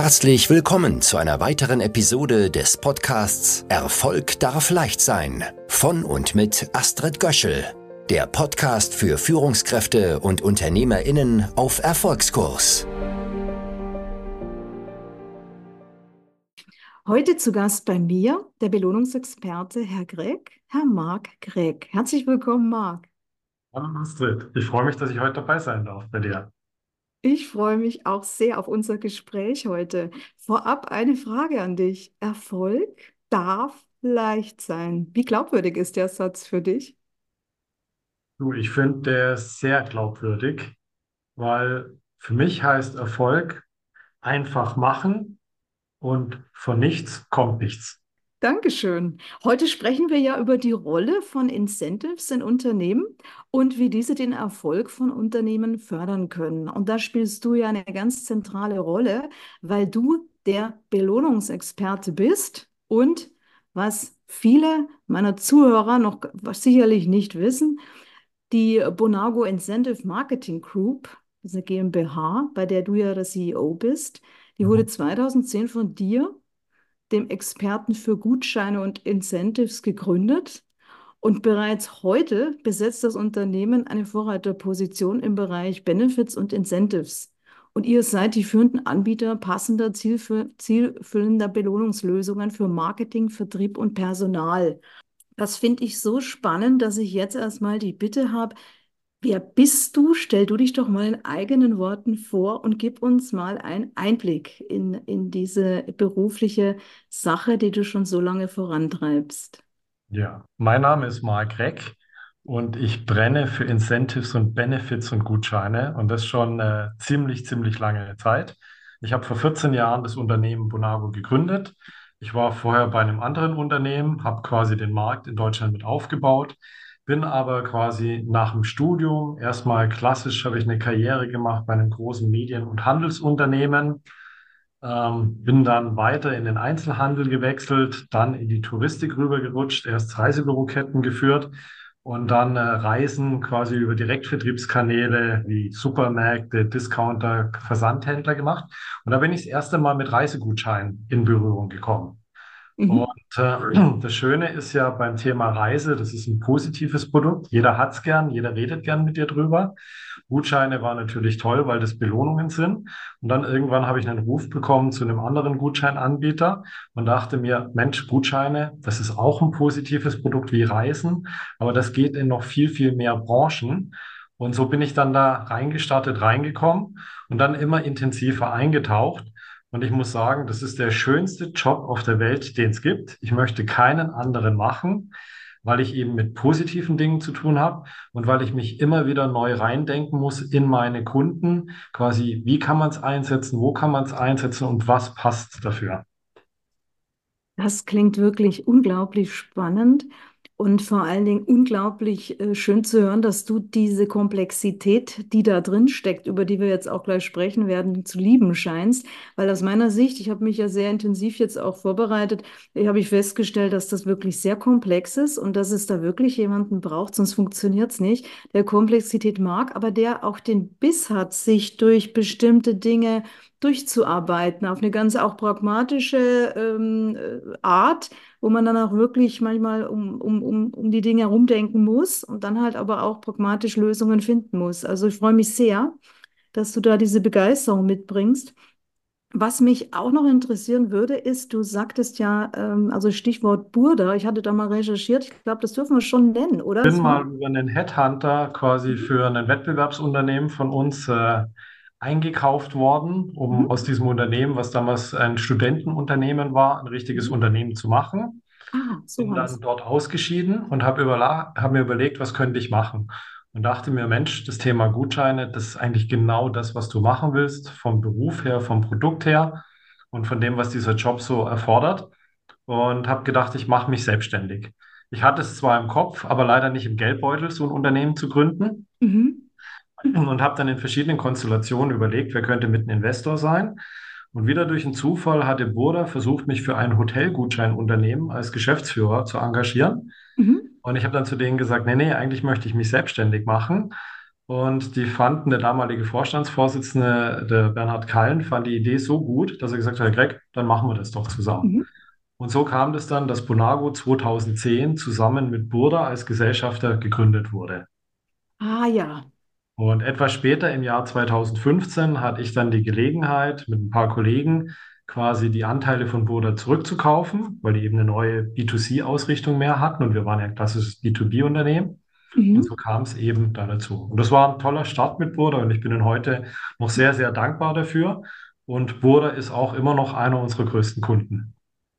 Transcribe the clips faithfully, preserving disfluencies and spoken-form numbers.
Herzlich willkommen zu einer weiteren Episode des Podcasts Erfolg darf leicht sein von und mit Astrid Göschel, der Podcast für Führungskräfte und UnternehmerInnen auf Erfolgskurs. Heute zu Gast bei mir der Belohnungsexperte Herr Gregg, Herr Marc Gregg. Herzlich willkommen, Marc. Hallo Astrid, ich freue mich, dass ich heute dabei sein darf bei dir. Ich freue mich auch sehr auf unser Gespräch heute. Vorab eine Frage an dich. Erfolg darf leicht sein. Wie glaubwürdig ist der Satz für dich? Du, ich finde der sehr glaubwürdig, weil für mich heißt Erfolg einfach machen und von nichts kommt nichts. Dankeschön. Heute sprechen wir ja über die Rolle von Incentives in Unternehmen und wie diese den Erfolg von Unternehmen fördern können. Und da spielst du ja eine ganz zentrale Rolle, weil du der Belohnungsexperte bist und was viele meiner Zuhörer noch sicherlich nicht wissen, die Bonago Incentive Marketing Group, das ist eine GmbH, bei der du ja der C E O bist, die wurde zweitausendzehn von dir, dem Experten für Gutscheine und Incentives, gegründet. Und bereits heute besetzt das Unternehmen eine Vorreiterposition im Bereich Benefits und Incentives. Und ihr seid die führenden Anbieter passender, zielfü- zielfüllender Belohnungslösungen für Marketing, Vertrieb und Personal. Das finde ich so spannend, dass ich jetzt erstmal die Bitte habe, wer bist du? Stell du dich doch mal in eigenen Worten vor und gib uns mal einen Einblick in, in diese berufliche Sache, die du schon so lange vorantreibst. Ja, mein Name ist Marc Reck und ich brenne für Incentives und Benefits und Gutscheine und das schon äh, ziemlich, ziemlich lange Zeit. Ich habe vor vierzehn Jahren das Unternehmen Bonago gegründet. Ich war vorher bei einem anderen Unternehmen, habe quasi den Markt in Deutschland mit aufgebaut, bin aber quasi nach dem Studium erstmal klassisch, habe ich eine Karriere gemacht bei einem großen Medien- und Handelsunternehmen. Ähm, bin dann weiter in den Einzelhandel gewechselt, dann in die Touristik rübergerutscht, erst Reisebüroketten geführt und dann äh, Reisen quasi über Direktvertriebskanäle wie Supermärkte, Discounter, Versandhändler gemacht. Und da bin ich das erste Mal mit Reisegutscheinen in Berührung gekommen. Und Mhm. äh, das Schöne ist ja beim Thema Reise, das ist ein positives Produkt. Jeder hat's gern, jeder redet gern mit dir drüber. Gutscheine war natürlich toll, weil das Belohnungen sind. Und dann irgendwann habe ich einen Ruf bekommen zu einem anderen Gutscheinanbieter und dachte mir, Mensch, Gutscheine, das ist auch ein positives Produkt wie Reisen, aber das geht in noch viel, viel mehr Branchen. Und so bin ich dann da reingestartet, reingekommen und dann immer intensiver eingetaucht. Und ich muss sagen, das ist der schönste Job auf der Welt, den es gibt. Ich möchte keinen anderen machen, weil ich eben mit positiven Dingen zu tun habe und weil ich mich immer wieder neu reindenken muss in meine Kunden. Quasi, wie kann man es einsetzen, wo kann man es einsetzen und was passt dafür? Das klingt wirklich unglaublich spannend und vor allen Dingen unglaublich äh, schön zu hören, dass du diese Komplexität, die da drin steckt, über die wir jetzt auch gleich sprechen werden, zu lieben scheinst. Weil aus meiner Sicht, ich habe mich ja sehr intensiv jetzt auch vorbereitet, äh, habe ich festgestellt, dass das wirklich sehr komplex ist und dass es da wirklich jemanden braucht, sonst funktioniert es nicht, der Komplexität mag, aber der auch den Biss hat, sich durch bestimmte Dinge durchzuarbeiten, auf eine ganz auch pragmatische ähm, äh, Art, wo man dann auch wirklich manchmal um, um, um, um die Dinge herumdenken muss und dann halt aber auch pragmatisch Lösungen finden muss. Also ich freue mich sehr, dass du da diese Begeisterung mitbringst. Was mich auch noch interessieren würde, ist, du sagtest ja, ähm, also Stichwort Burda, ich hatte da mal recherchiert, ich glaube, das dürfen wir schon nennen, oder? Bin Es war? mal über einen Headhunter quasi Mhm. für ein Wettbewerbsunternehmen von uns äh, eingekauft worden, um Mhm. aus diesem Unternehmen, was damals ein Studentenunternehmen war, ein richtiges Mhm. Unternehmen zu machen. Ah, Bin so dann heißt. dort ausgeschieden und habe überla- hab mir überlegt, was könnte ich machen. Und dachte mir, Mensch, das Thema Gutscheine, das ist eigentlich genau das, was du machen willst, vom Beruf her, vom Produkt her und von dem, was dieser Job so erfordert. Und habe gedacht, ich mache mich selbstständig. Ich hatte es zwar im Kopf, aber leider nicht im Geldbeutel, so ein Unternehmen zu gründen. Mhm. Und habe dann in verschiedenen Konstellationen überlegt, wer könnte mit ein Investor sein. Und wieder durch einen Zufall hatte Burda versucht, mich für ein Hotelgutscheinunternehmen als Geschäftsführer zu engagieren. Mhm. Und ich habe dann zu denen gesagt, nee, nee, eigentlich möchte ich mich selbstständig machen. Und die fanden, der damalige Vorstandsvorsitzende, der Bernhard Kallen, fand die Idee so gut, dass er gesagt hat, Herr Greg, dann machen wir das doch zusammen. Mhm. Und so kam das dann, dass Bonago zweitausendzehn zusammen mit Burda als Gesellschafter gegründet wurde. Ah ja. Und etwas später, im Jahr zweitausendfünfzehn, hatte ich dann die Gelegenheit, mit ein paar Kollegen quasi die Anteile von Burda zurückzukaufen, weil die eben eine neue B zwei C-Ausrichtung mehr hatten und wir waren ja ein klassisches B zwei B-Unternehmen. Und so Mhm. kam es eben da dazu. Und das war ein toller Start mit Burda und ich bin Ihnen heute noch sehr, sehr dankbar dafür. Und Burda ist auch immer noch einer unserer größten Kunden.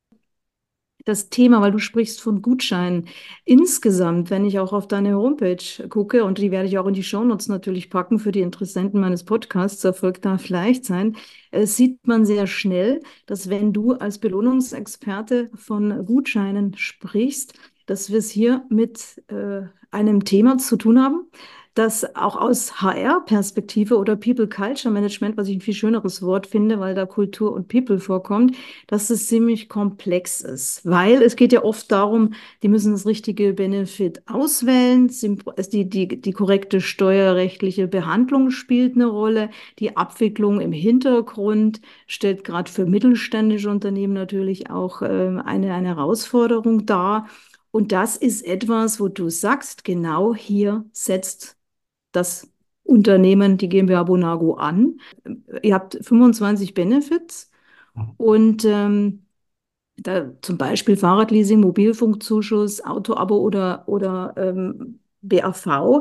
Das Thema, weil du sprichst von Gutscheinen. Insgesamt, wenn ich auch auf deine Homepage gucke, und die werde ich auch in die Shownotes natürlich packen für die Interessenten meines Podcasts, Erfolg darf leicht sein, äh, sieht man sehr schnell, dass wenn du als Belohnungsexperte von Gutscheinen sprichst, dass wir es hier mit äh, einem Thema zu tun haben, das auch aus H R-Perspektive oder People Culture Management, was ich ein viel schöneres Wort finde, weil da Kultur und People vorkommt, dass es ziemlich komplex ist, weil es geht ja oft darum, die müssen das richtige Benefit auswählen, die, die, die korrekte steuerrechtliche Behandlung spielt eine Rolle, die Abwicklung im Hintergrund stellt gerade für mittelständische Unternehmen natürlich auch äh, eine, eine Herausforderung dar. Und das ist etwas, wo du sagst, genau hier setzt das Unternehmen, die GmbH Bonago an. Ihr habt fünfundzwanzig Benefits. Und ähm, da zum Beispiel Fahrradleasing, Mobilfunkzuschuss, Autoabo oder, oder ähm, B A V.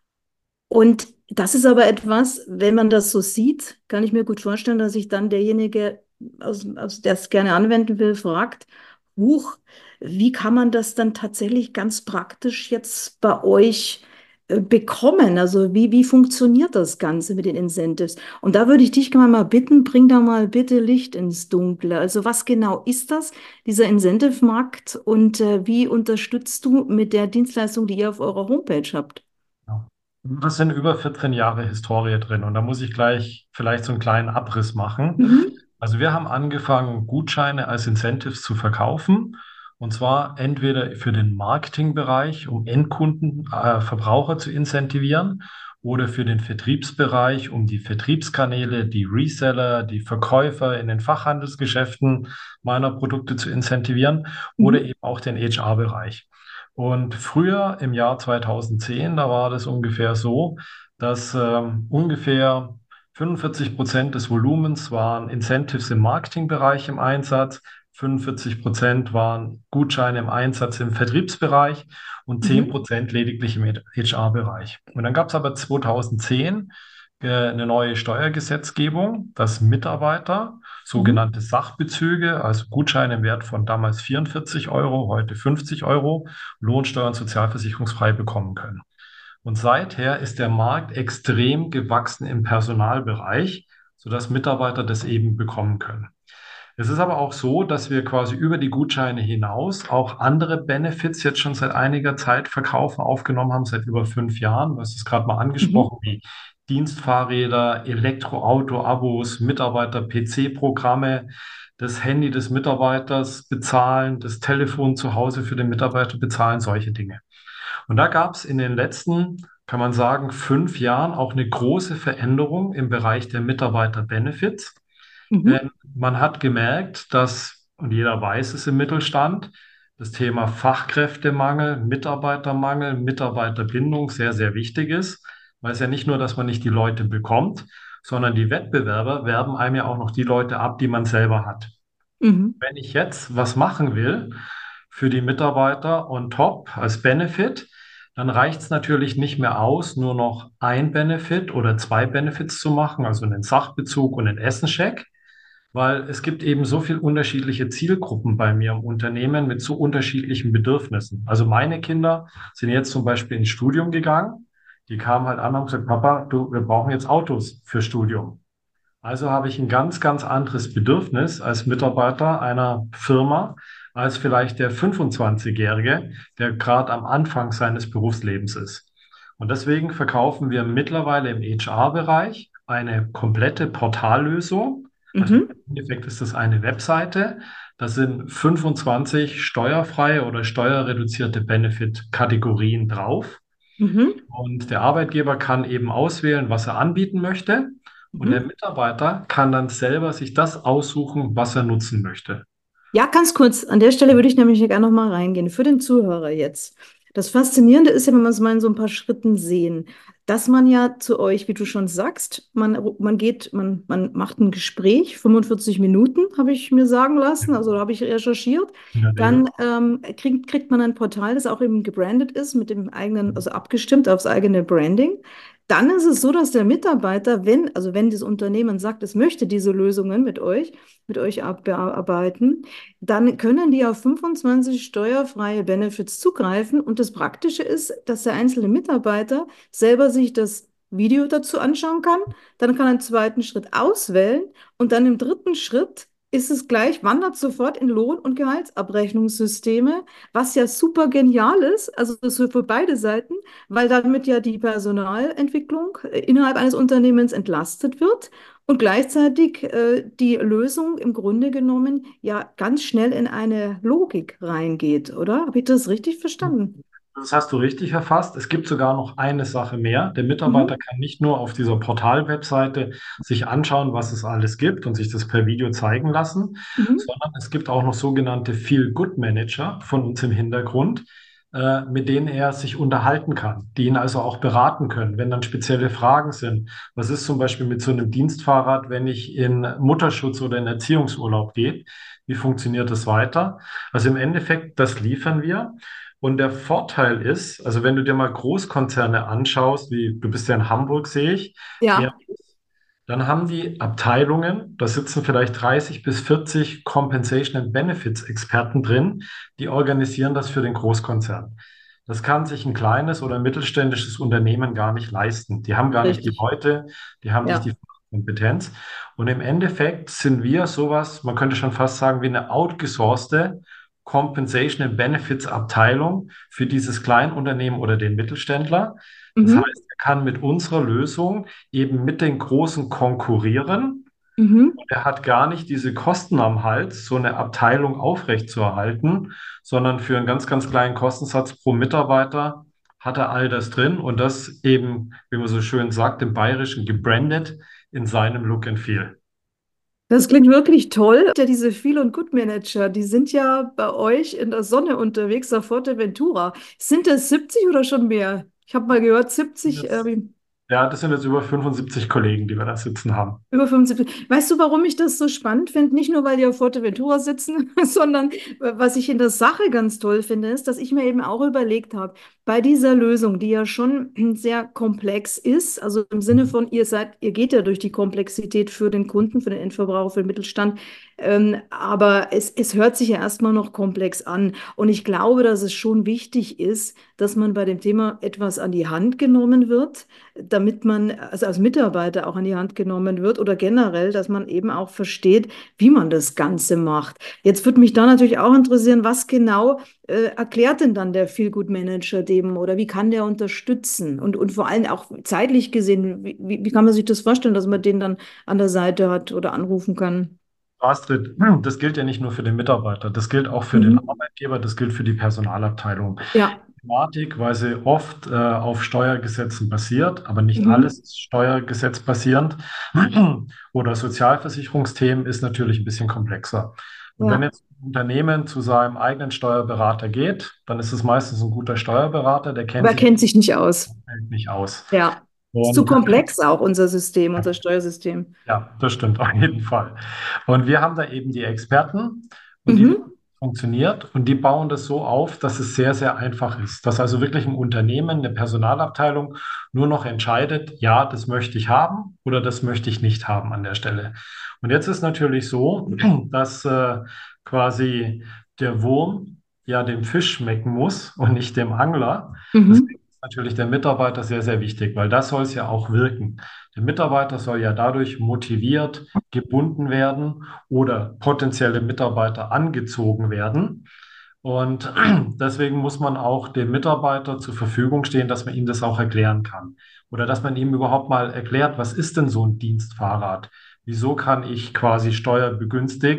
Und das ist aber etwas, wenn man das so sieht, kann ich mir gut vorstellen, dass sich dann derjenige, aus, aus, der es gerne anwenden will, fragt, Huch, wie kann man das dann tatsächlich ganz praktisch jetzt bei euch äh, bekommen? Also wie, wie funktioniert das Ganze mit den Incentives? Und da würde ich dich mal bitten, bring da mal bitte Licht ins Dunkle. Also was genau ist das, dieser Incentive-Markt und äh, wie unterstützt du mit der Dienstleistung, die ihr auf eurer Homepage habt? Ja. Das sind über vierzehn Jahre Historie drin und da muss ich gleich vielleicht so einen kleinen Abriss machen. Mhm. Also wir haben angefangen, Gutscheine als Incentives zu verkaufen und zwar entweder für den Marketingbereich, um Endkunden, äh, Verbraucher zu incentivieren oder für den Vertriebsbereich, um die Vertriebskanäle, die Reseller, die Verkäufer in den Fachhandelsgeschäften meiner Produkte zu incentivieren oder Mhm. eben auch den H R-Bereich. Und früher im Jahr zweitausendzehn, da war das ungefähr so, dass ähm, ungefähr fünfundvierzig Prozent des Volumens waren Incentives im Marketingbereich im Einsatz, fünfundvierzig Prozent waren Gutscheine im Einsatz im Vertriebsbereich und zehn Mhm. Prozent lediglich im H R-Bereich. Und dann gab es aber zweitausendzehn äh, eine neue Steuergesetzgebung, dass Mitarbeiter Mhm. sogenannte Sachbezüge, also Gutscheine im Wert von damals vierundvierzig Euro, heute fünfzig Euro, Lohnsteuer und sozialversicherungsfrei bekommen können. Und seither ist der Markt extrem gewachsen im Personalbereich, sodass Mitarbeiter das eben bekommen können. Es ist aber auch so, dass wir quasi über die Gutscheine hinaus auch andere Benefits jetzt schon seit einiger Zeit verkaufen, aufgenommen haben, seit über fünf Jahren. Du hast es gerade mal Mhm. angesprochen, wie Dienstfahrräder, Elektroauto-Abos, Mitarbeiter-P C-Programme, das Handy des Mitarbeiters bezahlen, das Telefon zu Hause für den Mitarbeiter bezahlen, solche Dinge. Und da gab es in den letzten, kann man sagen, fünf Jahren auch eine große Veränderung im Bereich der Mitarbeiter-Benefits. Mhm. Denn man hat gemerkt, dass, und jeder weiß es im Mittelstand, das Thema Fachkräftemangel, Mitarbeitermangel, Mitarbeiterbindung sehr, sehr wichtig ist, weil es ja nicht nur, dass man nicht die Leute bekommt, sondern die Wettbewerber werben einem ja auch noch die Leute ab, die man selber hat. Mhm. Wenn ich jetzt was machen will für die Mitarbeiter on top als Benefit, dann reicht es natürlich nicht mehr aus, nur noch ein Benefit oder zwei Benefits zu machen, also einen Sachbezug und einen Essenscheck, weil es gibt eben so viel unterschiedliche Zielgruppen bei mir im Unternehmen mit so unterschiedlichen Bedürfnissen. Also meine Kinder sind jetzt zum Beispiel ins Studium gegangen. Die kamen halt an und haben gesagt, Papa, du, wir brauchen jetzt Autos für Studium. Also habe ich ein ganz, ganz anderes Bedürfnis als Mitarbeiter einer Firma als vielleicht der fünfundzwanzig-Jährige, der gerade am Anfang seines Berufslebens ist. Und deswegen verkaufen wir mittlerweile im H R-Bereich eine komplette Portallösung. Also Mhm. im Endeffekt ist das eine Webseite. Da sind fünfundzwanzig steuerfreie oder steuerreduzierte Benefit-Kategorien drauf. Mhm. Und der Arbeitgeber kann eben auswählen, was er anbieten möchte. Und der Mhm. Mitarbeiter kann dann selber sich das aussuchen, was er nutzen möchte. Ja, ganz kurz. An der Stelle würde ich nämlich gerne noch mal reingehen. Für den Zuhörer jetzt. Das Faszinierende ist ja, wenn wir es mal in so ein paar Schritten sehen, dass man ja zu euch, wie du schon sagst, man, man geht, man, man macht ein Gespräch, fünfundvierzig Minuten, habe ich mir sagen lassen, also da habe ich recherchiert. In der Regel. Dann ähm, kriegt, kriegt man ein Portal, das auch eben gebrandet ist, mit dem eigenen, also abgestimmt aufs eigene Branding. Dann ist es so, dass der Mitarbeiter, wenn, also wenn das Unternehmen sagt, es möchte diese Lösungen mit euch, mit euch abbearbeiten, dann können die auf fünfundzwanzig steuerfreie Benefits zugreifen. Und das Praktische ist, dass der einzelne Mitarbeiter selber sich das Video dazu anschauen kann. Dann kann er einen zweiten Schritt auswählen und dann im dritten Schritt ist es gleich, wandert sofort in Lohn- und Gehaltsabrechnungssysteme, was ja super genial ist, also das ist für beide Seiten, weil damit ja die Personalentwicklung äh, innerhalb eines Unternehmens entlastet wird und gleichzeitig äh, die Lösung im Grunde genommen ja ganz schnell in eine Logik reingeht, oder? Habe ich das richtig verstanden? Das hast du richtig erfasst. Es gibt sogar noch eine Sache mehr. Der Mitarbeiter Mhm. kann nicht nur auf dieser Portal-Webseite sich anschauen, was es alles gibt und sich das per Video zeigen lassen, Mhm. sondern es gibt auch noch sogenannte Feel-Good-Manager von uns im Hintergrund, äh, mit denen er sich unterhalten kann, die ihn also auch beraten können, wenn dann spezielle Fragen sind. Was ist zum Beispiel mit so einem Dienstfahrrad, wenn ich in Mutterschutz oder in Erziehungsurlaub gehe? Wie funktioniert das weiter? Also im Endeffekt, das liefern wir. Und der Vorteil ist, also wenn du dir mal Großkonzerne anschaust, wie du bist ja in Hamburg, sehe ich, eher, Ja, dann haben die Abteilungen, da sitzen vielleicht dreißig bis vierzig Compensation and Benefits Experten drin, die organisieren das für den Großkonzern. Das kann sich ein kleines oder mittelständisches Unternehmen gar nicht leisten. Die haben gar nicht die richtig. Leute, die haben nicht Ja. die Kompetenz. Und im Endeffekt sind wir sowas, man könnte schon fast sagen, wie eine outgesourcete Compensation and Benefits Abteilung für dieses Kleinunternehmen oder den Mittelständler. Das Mhm. heißt, er kann mit unserer Lösung eben mit den Großen konkurrieren. Mhm. Er hat gar nicht diese Kosten am Hals, so eine Abteilung aufrechtzuerhalten, sondern für einen ganz, ganz kleinen Kostensatz pro Mitarbeiter hat er all das drin und das eben, wie man so schön sagt, im Bayerischen gebrandet in seinem Look and Feel. Das klingt wirklich toll. Ja, diese Feel- und Good-Manager, die sind ja bei euch in der Sonne unterwegs auf Fuerteventura. Sind das siebzig oder schon mehr? Ich habe mal gehört, siebzig, Jetzt, äh, ja, das sind jetzt über fünfundsiebzig Kollegen, die wir da sitzen haben. über fünfundsiebzig. Weißt du, warum ich das so spannend finde? Nicht nur, weil die auf Fuerteventura sitzen, sondern äh, was ich in der Sache ganz toll finde, ist, dass ich mir eben auch überlegt habe, bei dieser Lösung, die ja schon sehr komplex ist, also im Sinne von, ihr seid, ihr geht ja durch die Komplexität für den Kunden, für den Endverbraucher, für den Mittelstand, ähm, aber es, es hört sich ja erstmal noch komplex an. Und ich glaube, dass es schon wichtig ist, dass man bei dem Thema etwas an die Hand genommen wird, damit man, also als Mitarbeiter auch an die Hand genommen wird oder generell, dass man eben auch versteht, wie man das Ganze macht. Jetzt würde mich da natürlich auch interessieren, was genau äh, erklärt denn dann der Feel-Good-Manager dem oder wie kann der unterstützen? Und, und vor allem auch zeitlich gesehen, wie, wie wie kann man sich das vorstellen, dass man den dann an der Seite hat oder anrufen kann? Astrid, das gilt ja nicht nur für den Mitarbeiter, das gilt auch für den Mhm. Arbeitgeber, das gilt für die Personalabteilung. Ja. Thematik, weil sie oft äh, auf Steuergesetzen basiert, aber nicht alles Mhm. ist steuergesetzbasierend. Oder Sozialversicherungsthemen ist natürlich ein bisschen komplexer. Und wenn Ja. jetzt ein Unternehmen zu seinem eigenen Steuerberater geht, dann ist es meistens ein guter Steuerberater, der Aber kennt er sich kennt sich nicht aus. nicht aus. Ja. Ist zu Und komplex auch unser System, unser Steuersystem. ja, das stimmt auf jeden Fall. Und wir haben da eben die Experten und die wissen, Mhm. wie es funktioniert und die bauen das so auf, dass es sehr, sehr einfach ist. Dass also wirklich ein Unternehmen, eine Personalabteilung nur noch entscheidet, ja, das möchte ich haben oder das möchte ich nicht haben an der Stelle. Und jetzt ist natürlich so, dass äh, quasi der Wurm ja dem Fisch schmecken muss und nicht dem Angler. Mhm. Deswegen ist natürlich der Mitarbeiter sehr, sehr wichtig, weil das soll es ja auch wirken. Der Mitarbeiter soll ja dadurch motiviert, gebunden werden oder potenzielle Mitarbeiter angezogen werden. Und deswegen muss man auch dem Mitarbeiter zur Verfügung stehen, dass man ihm das auch erklären kann. Oder dass man ihm überhaupt mal erklärt, was ist denn so ein Dienstfahrrad? Wieso kann ich quasi steuerbegünstigt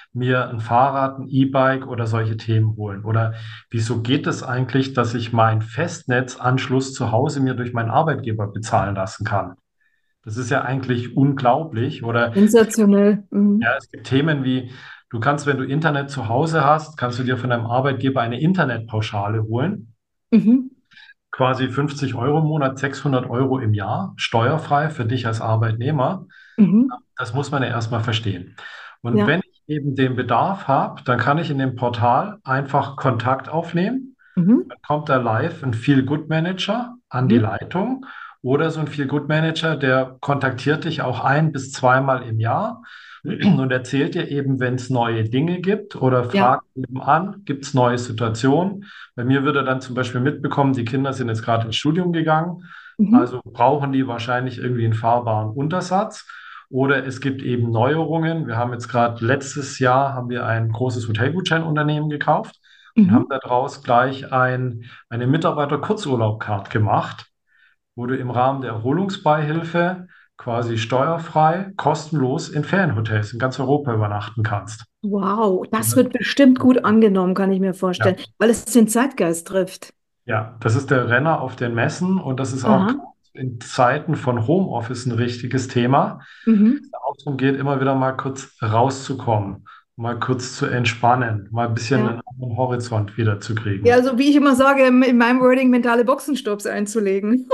mir ein Fahrrad, ein E-Bike oder solche Themen holen? Oder wieso geht es eigentlich, dass ich meinen Festnetzanschluss zu Hause mir durch meinen Arbeitgeber bezahlen lassen kann? Das ist ja eigentlich unglaublich. Oder Sensationell. ja, Mhm. es gibt Themen wie, du kannst, wenn du Internet zu Hause hast, kannst du dir von deinem Arbeitgeber eine Internetpauschale holen. Mhm. Quasi fünfzig Euro im Monat, sechshundert Euro im Jahr, steuerfrei für dich als Arbeitnehmer. Mhm. Das muss man ja erstmal verstehen. Und Ja. wenn ich eben den Bedarf habe, dann kann ich in dem Portal einfach Kontakt aufnehmen. Mhm. Dann kommt da live ein Feel-Good-Manager an die Mhm. Leitung oder so ein Feel-Good-Manager, der kontaktiert dich auch ein bis zweimal im Jahr und erzählt dir eben, wenn es neue Dinge gibt oder Ja. fragt eben an, gibt es neue Situationen. Bei mir wird er dann zum Beispiel mitbekommen, die Kinder sind jetzt gerade ins Studium gegangen, Mhm. also brauchen die wahrscheinlich irgendwie einen fahrbaren Untersatz. Oder es gibt eben Neuerungen. Wir haben jetzt gerade letztes Jahr haben wir ein großes Hotelgutscheinunternehmen gekauft und haben Mhm. daraus gleich ein, eine Mitarbeiter-Kurzurlaub-Card gemacht, wo du im Rahmen der Erholungsbeihilfe quasi steuerfrei, kostenlos in Ferienhotels in ganz Europa übernachten kannst. Wow, Und das das, wird bestimmt gut angenommen, kann ich mir vorstellen, ja, weil es den Zeitgeist trifft. ja, das ist der Renner auf den Messen und das ist auch Aha. gerade in Zeiten von Homeoffice ein richtiges Thema. Mhm. Auch darum geht, immer wieder mal kurz rauszukommen, mal kurz zu entspannen, mal ein bisschen Ja. einen anderen Horizont Ja, wiederzukriegen. also wie ich immer sage, in in meinem Wording mentale Boxenstopps einzulegen.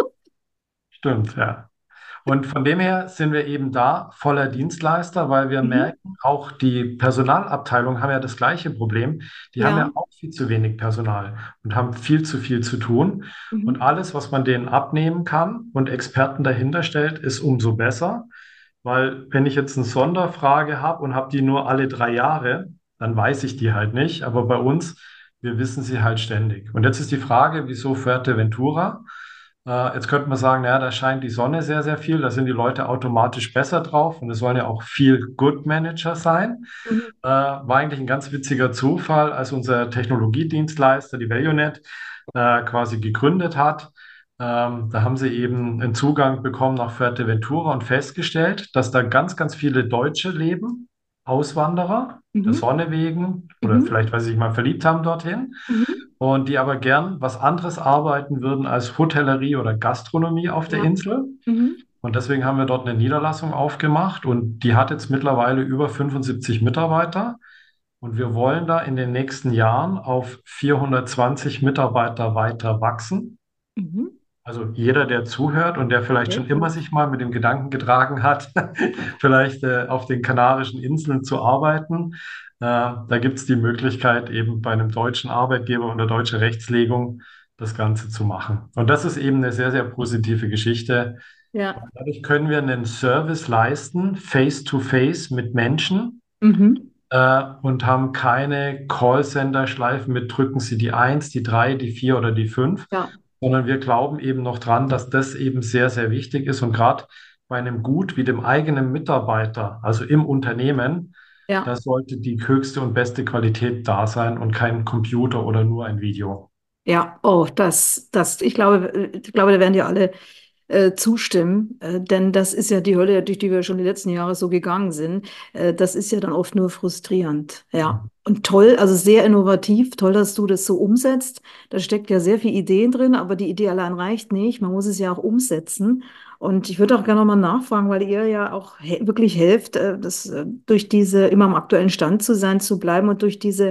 Stimmt, ja. Und von dem her sind wir eben da voller Dienstleister, weil wir Mhm. merken, auch die Personalabteilungen haben ja das gleiche Problem. Die haben ja Ja. auch viel zu wenig Personal und haben viel zu viel zu tun. Und Mhm. alles, was man denen abnehmen kann und Experten dahinter stellt, ist umso besser. Weil wenn ich jetzt eine Sonderfrage habe und habe die nur alle drei Jahre, dann weiß ich die halt nicht. Aber bei uns, wir wissen sie halt ständig. Und jetzt ist die Frage, wieso Fuerteventura? Äh, jetzt könnte man sagen, naja, da scheint die Sonne sehr, sehr viel, da sind die Leute automatisch besser drauf und es sollen ja auch viel Good Manager sein. Mhm. Äh, war eigentlich ein ganz witziger Zufall, als unser Technologiedienstleister, die Valuenet, äh, quasi gegründet hat. Ähm, da haben sie eben einen Zugang bekommen nach Fuerteventura und festgestellt, dass da ganz, ganz viele Deutsche leben, Auswanderer, der Mhm. Sonne wegen oder Mhm. vielleicht, weil sie sich mal verliebt haben dorthin Mhm. und die aber gern was anderes arbeiten würden als Hotellerie oder Gastronomie auf der Ja. Insel. Mhm. Und deswegen haben wir dort eine Niederlassung aufgemacht und die hat jetzt mittlerweile über fünfundsiebzig Mitarbeiter. Und wir wollen da in den nächsten Jahren auf vierhundertzwanzig Mitarbeiter weiter wachsen. Mhm. Also jeder, der zuhört und der vielleicht Sehr schon immer gut. sich mal mit dem Gedanken getragen hat, vielleicht äh, auf den Kanarischen Inseln zu arbeiten, äh, da gibt es die Möglichkeit, eben bei einem deutschen Arbeitgeber unter deutscher Rechtslegung das Ganze zu machen. Und das ist eben eine sehr, sehr positive Geschichte. Ja. Dadurch können wir einen Service leisten, face-to-face mit Menschen, Mhm. äh, und haben keine Callcenter-Schleifen mit drücken Sie die eins, die drei, die vier oder die fünf, Ja. sondern wir glauben eben noch dran, dass das eben sehr, sehr wichtig ist. Und gerade bei einem Gut wie dem eigenen Mitarbeiter, also im Unternehmen, da Ja. sollte die höchste und beste Qualität da sein und kein Computer oder nur ein Video. Ja. Oh, das, das, ich glaube, äh, ich glaube, da werden dir alle äh, zustimmen, äh, denn das ist ja die Hölle, durch die wir schon die letzten Jahre so gegangen sind. Äh, das ist ja dann oft nur frustrierend. Ja. Und toll, also sehr innovativ, toll, dass du das so umsetzt. Da steckt ja sehr viel Ideen drin, aber die Idee allein reicht nicht. Man muss es ja auch umsetzen. Und ich würde auch gerne nochmal nachfragen, weil ihr ja auch he wirklich helft, äh, das, äh, durch diese immer am aktuellen Stand zu sein, zu bleiben und durch diese,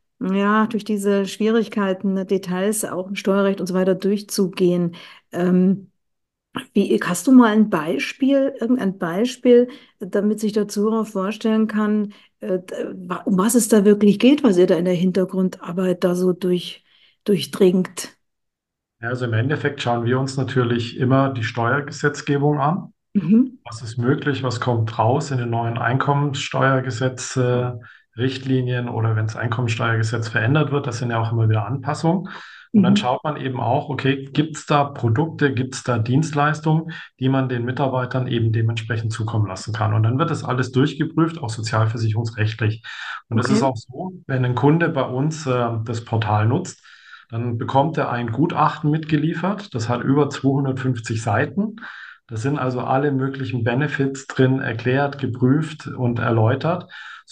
ja, durch diese Schwierigkeiten, ne, Details auch im Steuerrecht und so weiter durchzugehen. Ähm, wie, hast du mal ein Beispiel, irgendein Beispiel, damit sich der Zuhörer vorstellen kann, äh, wa- um was es da wirklich geht, was ihr da in der Hintergrundarbeit da so durch, durchdringt? Ja, also im Endeffekt schauen wir uns natürlich immer die Steuergesetzgebung an. Mhm. Was ist möglich? Was kommt raus in den neuen Einkommensteuergesetz, äh, Richtlinien oder wenn das Einkommensteuergesetz verändert wird? Das sind ja auch immer wieder Anpassungen. Und dann Mhm. schaut man eben auch, okay, gibt es da Produkte, gibt es da Dienstleistungen, die man den Mitarbeitern eben dementsprechend zukommen lassen kann. Und dann wird das alles durchgeprüft, auch sozialversicherungsrechtlich. Und es ist Okay. auch so, wenn ein Kunde bei uns äh, das Portal nutzt, dann bekommt er ein Gutachten mitgeliefert. Das hat über zweihundertfünfzig Seiten. Da sind also alle möglichen Benefits drin erklärt, geprüft und erläutert,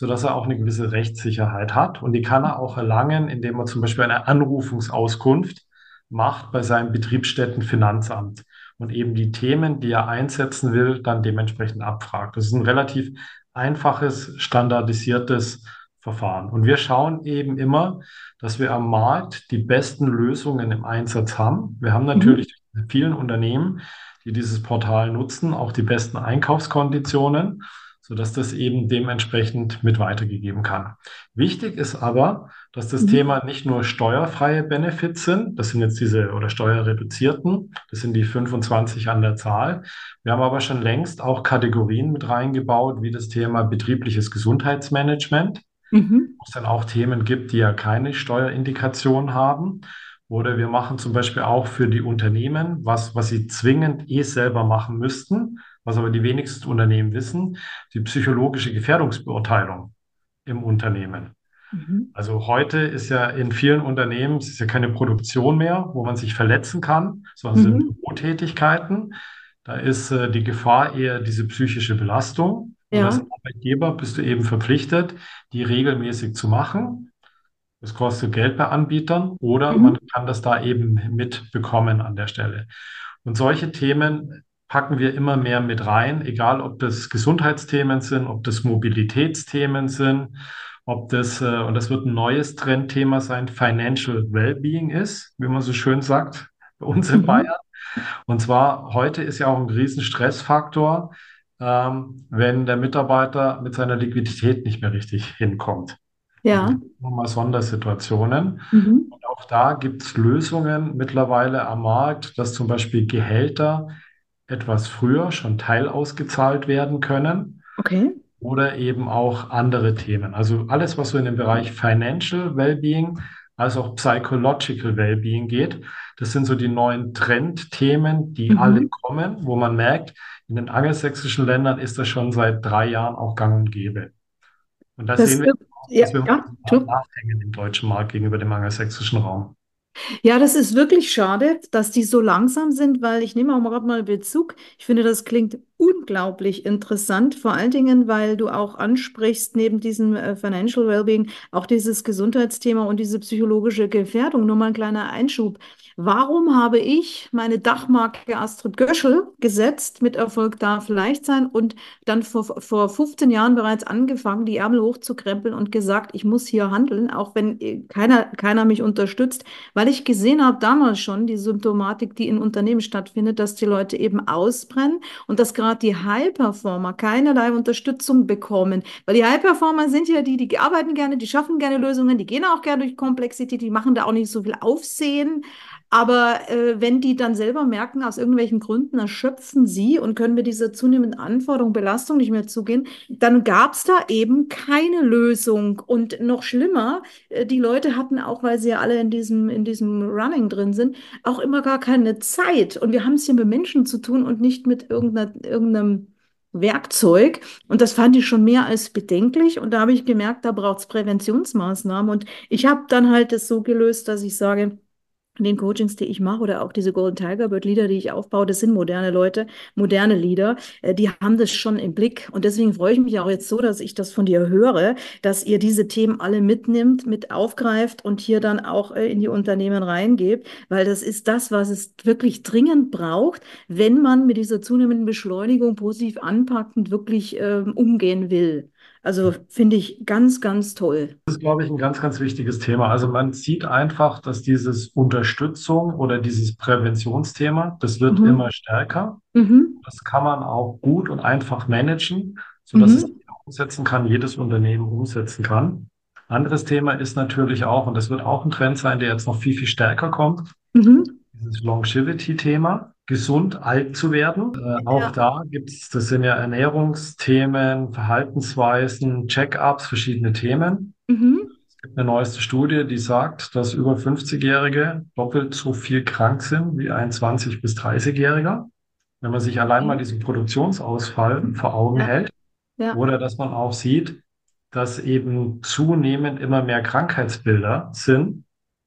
sodass er auch eine gewisse Rechtssicherheit hat. Und die kann er auch erlangen, indem er zum Beispiel eine Anrufungsauskunft macht bei seinem Betriebsstättenfinanzamt und eben die Themen, die er einsetzen will, dann dementsprechend abfragt. Das ist ein relativ einfaches, standardisiertes Verfahren. Und wir schauen eben immer, dass wir am Markt die besten Lösungen im Einsatz haben. Wir haben Mhm. natürlich in vielen Unternehmen, die dieses Portal nutzen, auch die besten Einkaufskonditionen, sodass das eben dementsprechend mit weitergegeben kann. Wichtig ist aber, dass das Mhm. Thema nicht nur steuerfreie Benefits sind, das sind jetzt diese oder steuerreduzierten, das sind die fünfundzwanzig an der Zahl. Wir haben aber schon längst auch Kategorien mit reingebaut, wie das Thema betriebliches Gesundheitsmanagement, Mhm. wo es dann auch Themen gibt, die ja keine Steuerindikation haben. Oder wir machen zum Beispiel auch für die Unternehmen, was, was sie zwingend eh selber machen müssten, was aber die wenigsten Unternehmen wissen, die psychologische Gefährdungsbeurteilung im Unternehmen. Mhm. Also heute ist ja in vielen Unternehmen, es ist ja keine Produktion mehr, wo man sich verletzen kann, sondern es sind Mhm. Bürotätigkeiten. Da ist äh, die Gefahr eher diese psychische Belastung. Und als Ja. Arbeitgeber bist du eben verpflichtet, die regelmäßig zu machen. Das kostet Geld bei Anbietern oder Mhm. man kann das da eben mitbekommen an der Stelle. Und solche Themen packen wir immer mehr mit rein, egal ob das Gesundheitsthemen sind, ob das Mobilitätsthemen sind, ob das, äh, und das wird ein neues Trendthema sein, Financial Wellbeing ist, wie man so schön sagt, bei uns in Mhm. Bayern. Und zwar heute ist ja auch ein riesen Stressfaktor, ähm, wenn der Mitarbeiter mit seiner Liquidität nicht mehr richtig hinkommt. Da gibt Ja. es nochmal Sondersituationen. Mhm. Und auch da gibt es Lösungen mittlerweile am Markt, dass zum Beispiel Gehälter etwas früher schon teilausgezahlt werden können Okay. oder eben auch andere Themen. Also alles, was so in den Bereich Financial Wellbeing als auch Psychological Wellbeing geht, das sind so die neuen Trendthemen, die alle Mhm. kommen, wo man merkt, in den angelsächsischen Ländern ist das schon seit drei Jahren auch gang und gäbe. Und da Das sehen wir wird, auch, ja, dass wir ja, tu. nachhängen im deutschen Markt gegenüber dem angelsächsischen Raum. Ja, das ist wirklich schade, dass die so langsam sind, weil ich nehme auch mal gerade mal Bezug. Ich finde, das klingt unglaublich interessant, vor allen Dingen, weil du auch ansprichst, neben diesem äh, Financial Wellbeing, auch dieses Gesundheitsthema und diese psychologische Gefährdung. Nur mal ein kleiner Einschub. Warum habe ich meine Dachmarke Astrid Göschel gesetzt, mit Erfolg darf leicht sein, und dann vor, vor fünfzehn Jahren bereits angefangen, die Ärmel hochzukrempeln und gesagt, ich muss hier handeln, auch wenn äh, keiner, keiner mich unterstützt, weil ich gesehen habe damals schon die Symptomatik, die in Unternehmen stattfindet, dass die Leute eben ausbrennen und dass gerade die High-Performer keinerlei Unterstützung bekommen. Weil die High-Performer sind ja die, die arbeiten gerne, die schaffen gerne Lösungen, die gehen auch gerne durch Komplexität, die machen da auch nicht so viel Aufsehen. Aber äh, wenn die dann selber merken, aus irgendwelchen Gründen erschöpfen sie und können mit dieser zunehmenden Anforderung, Belastung nicht mehr zugehen, dann gab es da eben keine Lösung. Und noch schlimmer, äh, die Leute hatten auch, weil sie ja alle in diesem, in diesem Running drin sind, auch immer gar keine Zeit. Und wir haben es hier mit Menschen zu tun und nicht mit irgendeiner, irgendeinem Werkzeug. Und das fand ich schon mehr als bedenklich. Und da habe ich gemerkt, da braucht es Präventionsmaßnahmen. Und ich habe dann halt das so gelöst, dass ich sage, in den Coachings, die ich mache, oder auch diese Golden Tiger Bird Leader, die ich aufbaue, das sind moderne Leute, moderne Leader, äh, die haben das schon im Blick. Und deswegen freue ich mich auch jetzt so, dass ich das von dir höre, dass ihr diese Themen alle mitnimmt, mit aufgreift und hier dann auch äh, in die Unternehmen reingebt, weil das ist das, was es wirklich dringend braucht, wenn man mit dieser zunehmenden Beschleunigung positiv anpackend wirklich ähm, umgehen will. Also finde ich ganz, ganz toll. Das ist, glaube ich, ein ganz, ganz wichtiges Thema. Also man sieht einfach, dass dieses Unterstützung oder dieses Präventionsthema, das wird Mhm. immer stärker. Mhm. Das kann man auch gut und einfach managen, sodass es Mhm. jeder umsetzen kann, jedes Unternehmen umsetzen kann. Anderes Thema ist natürlich auch, und das wird auch ein Trend sein, der jetzt noch viel, viel stärker kommt, Mhm. dieses Longevity-Thema, gesund alt zu werden. Äh, auch Ja. da gibt es, das sind ja Ernährungsthemen, Verhaltensweisen, Check-ups, verschiedene Themen. Mhm. Es gibt eine neueste Studie, die sagt, dass über fünfzig-Jährige doppelt so viel krank sind wie ein zwanzig- bis dreißig-Jähriger. Wenn man sich allein mal Okay. diesen Produktionsausfall vor Augen Ja, hält ja. oder dass man auch sieht, dass eben zunehmend immer mehr Krankheitsbilder sind,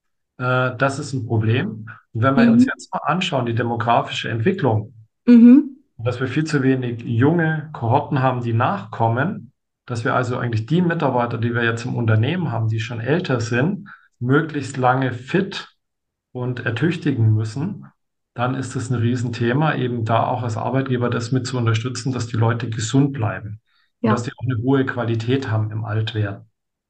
äh, das ist ein Problem. Und wenn wir uns Mhm. jetzt mal anschauen, die demografische Entwicklung, Mhm. dass wir viel zu wenig junge Kohorten haben, die nachkommen, dass wir also eigentlich die Mitarbeiter, die wir jetzt im Unternehmen haben, die schon älter sind, möglichst lange fit und ertüchtigen müssen, dann ist das ein Riesenthema, eben da auch als Arbeitgeber das mit zu unterstützen, dass die Leute gesund bleiben und dass Ja, die auch eine hohe Qualität haben im Altwerden.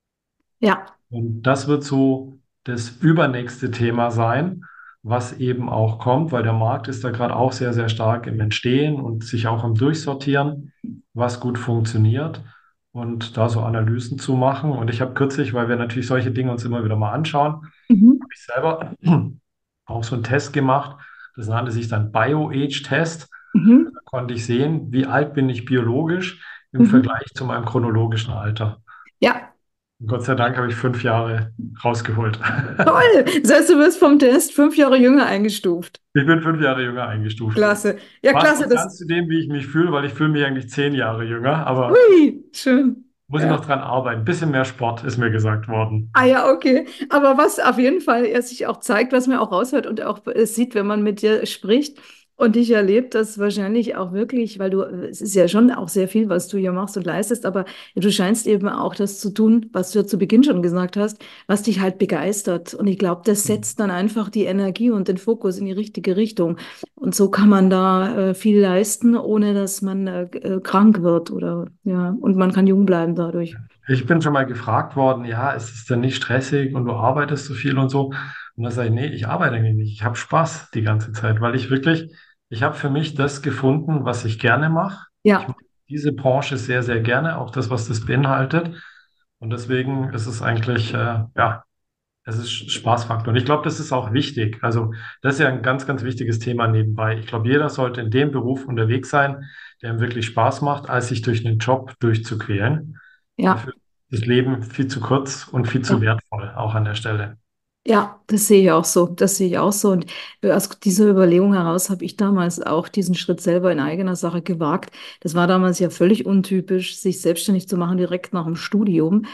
ja, Und das wird so das übernächste Thema sein, was eben auch kommt, weil der Markt ist da gerade auch sehr, sehr stark im Entstehen und sich auch am Durchsortieren, was gut funktioniert und da so Analysen zu machen. Und ich habe kürzlich, weil wir natürlich solche Dinge uns immer wieder mal anschauen, mhm. habe ich selber auch so einen Test gemacht. Das nannte sich dann Bio-Age-Test. Mhm. Da konnte ich sehen, wie alt bin ich biologisch im Mhm. Vergleich zu meinem chronologischen Alter. Ja, Und Gott sei Dank habe ich fünf Jahre rausgeholt. toll. Das heißt, du wirst vom Test fünf Jahre jünger eingestuft. Ich bin fünf Jahre jünger eingestuft. Klasse. Ja, Passt klasse. nicht Das, ganz zu dem, wie ich mich fühle, weil ich fühle mich eigentlich zehn Jahre jünger, aber ui, schön. muss ich Ja. noch dran arbeiten. Ein bisschen mehr Sport ist mir gesagt worden. Ah ja, okay. Aber was auf jeden Fall er sich auch zeigt, was man auch raushört und auch äh, sieht, wenn man mit dir spricht und dich erlebt, dass wahrscheinlich auch wirklich, weil du, es ist ja schon auch sehr viel, was du hier machst und leistest, aber du scheinst eben auch das zu tun, was du ja zu Beginn schon gesagt hast, was dich halt begeistert. Und ich glaube, das setzt dann einfach die Energie und den Fokus in die richtige Richtung. Und so kann man da äh, viel leisten, ohne dass man äh, äh, krank wird oder ja, und man kann jung bleiben dadurch. Ich bin schon mal gefragt worden, ja, ist es denn nicht stressig und du arbeitest so viel und so? Und da sage ich, nee, ich arbeite eigentlich nicht. Ich habe Spaß die ganze Zeit, weil ich wirklich, ich habe für mich das gefunden, was ich gerne mache. Ich Ja. mache diese Branche sehr, sehr gerne, auch das, was das beinhaltet. Und deswegen ist es eigentlich, äh, ja, es ist Spaßfaktor. Und ich glaube, das ist auch wichtig. Also, das ist ja ein ganz, ganz wichtiges Thema nebenbei. Ich glaube, jeder sollte in dem Beruf unterwegs sein, der ihm wirklich Spaß macht, als sich durch einen Job durchzuquälen. Ja. Dafür ist das Leben viel zu kurz und viel zu Ja. wertvoll, auch an der Stelle. Ja, das sehe ich auch so. Das sehe ich auch so. Und aus dieser Überlegung heraus habe ich damals auch diesen Schritt selber in eigener Sache gewagt. Das war damals ja völlig untypisch, sich selbstständig zu machen direkt nach dem Studium.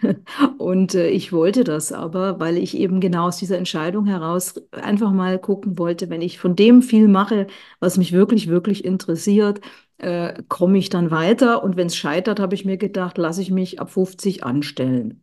Und äh, ich wollte das aber, weil ich eben genau aus dieser Entscheidung heraus einfach mal gucken wollte, wenn ich von dem viel mache, was mich wirklich, wirklich interessiert, äh, komme ich dann weiter. Und wenn es scheitert, habe ich mir gedacht, lasse ich mich ab fünfzig anstellen.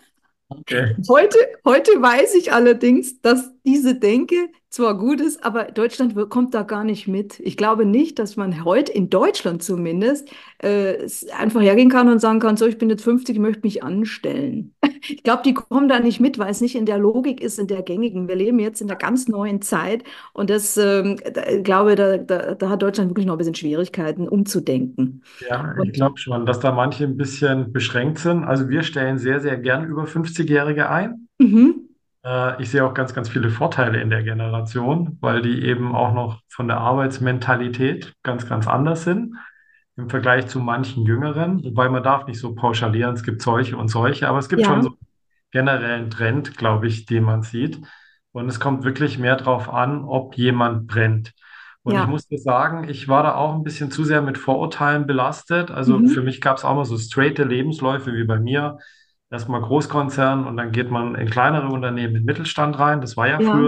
Okay. Heute, heute weiß ich allerdings, dass diese Denke zwar gut ist, aber Deutschland wir- kommt da gar nicht mit. Ich glaube nicht, dass man heute in Deutschland zumindest äh, es einfach hergehen kann und sagen kann, so, ich bin jetzt fünfzig, ich möchte mich anstellen. Ich glaube, die kommen da nicht mit, weil es nicht in der Logik ist, in der gängigen. Wir leben jetzt in einer ganz neuen Zeit und das, ähm, da, ich glaube, da, da, da hat Deutschland wirklich noch ein bisschen Schwierigkeiten, umzudenken. Ja, ich Und glaube schon, dass da manche ein bisschen beschränkt sind. Also wir stellen sehr, sehr gern über fünfzig-Jährige ein. mhm, Äh, ich sehe auch ganz, ganz viele Vorteile in der Generation, weil die eben auch noch von der Arbeitsmentalität ganz, ganz anders sind im Vergleich zu manchen Jüngeren. Wobei man darf nicht so pauschalieren, es gibt solche und solche, aber es gibt schon ja, so einen generellen Trend, glaube ich, den man sieht. Und es kommt wirklich mehr darauf an, ob jemand brennt. Und ich ja, muss dir sagen, ich war da auch ein bisschen zu sehr mit Vorurteilen belastet. Also für mhm, mich gab es auch mal so straighte Lebensläufe wie bei mir. Erstmal Großkonzern und dann geht man in kleinere Unternehmen, in den Mittelstand rein. Das war ja ja, früher,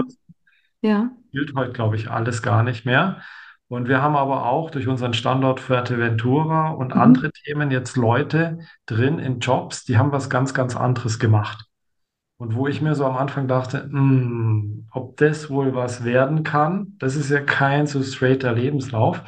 ja, gilt heute, glaube ich, alles gar nicht mehr. Und wir haben aber auch durch unseren Standort Fuerteventura und mhm, andere Themen jetzt Leute drin in Jobs, die haben was ganz, ganz anderes gemacht. Und wo ich mir so am Anfang dachte, "Hm, ob das wohl was werden kann, das ist ja kein so straighter Lebenslauf.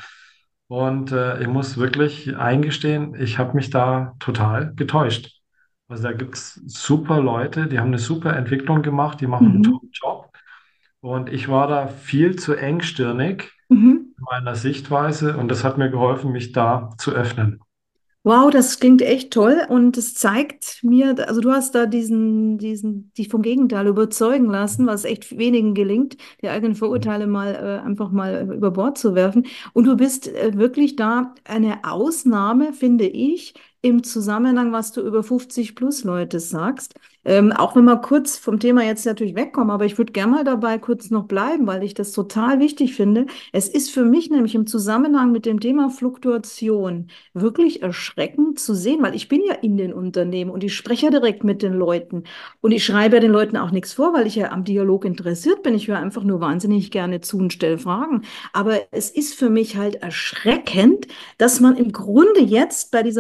Und äh, ich muss wirklich eingestehen, ich habe mich da total getäuscht. Also da gibt es super Leute, die haben eine super Entwicklung gemacht, die machen einen mhm, tollen Job. Und ich war da viel zu engstirnig mhm. in meiner Sichtweise und das hat mir geholfen, mich da zu öffnen. Wow, das klingt echt toll und es zeigt mir, also du hast da diesen, diesen, dich vom Gegenteil überzeugen lassen, was echt wenigen gelingt, die eigenen Vorurteile mal äh, einfach mal über Bord zu werfen. Und du bist äh, wirklich da eine Ausnahme, finde ich, im Zusammenhang, was du über fünfzig plus Leute sagst. Ähm, auch wenn wir kurz vom Thema jetzt natürlich wegkommen, aber ich würde gerne mal dabei kurz noch bleiben, weil ich das total wichtig finde. Es ist für mich nämlich im Zusammenhang mit dem Thema Fluktuation wirklich erschreckend zu sehen, weil ich bin ja in den Unternehmen und ich spreche ja direkt mit den Leuten und ich schreibe ja den Leuten auch nichts vor, weil ich ja am Dialog interessiert bin. Ich höre einfach nur wahnsinnig gerne zu und stelle Fragen. Aber es ist für mich halt erschreckend, dass man im Grunde jetzt bei dieser Neuerung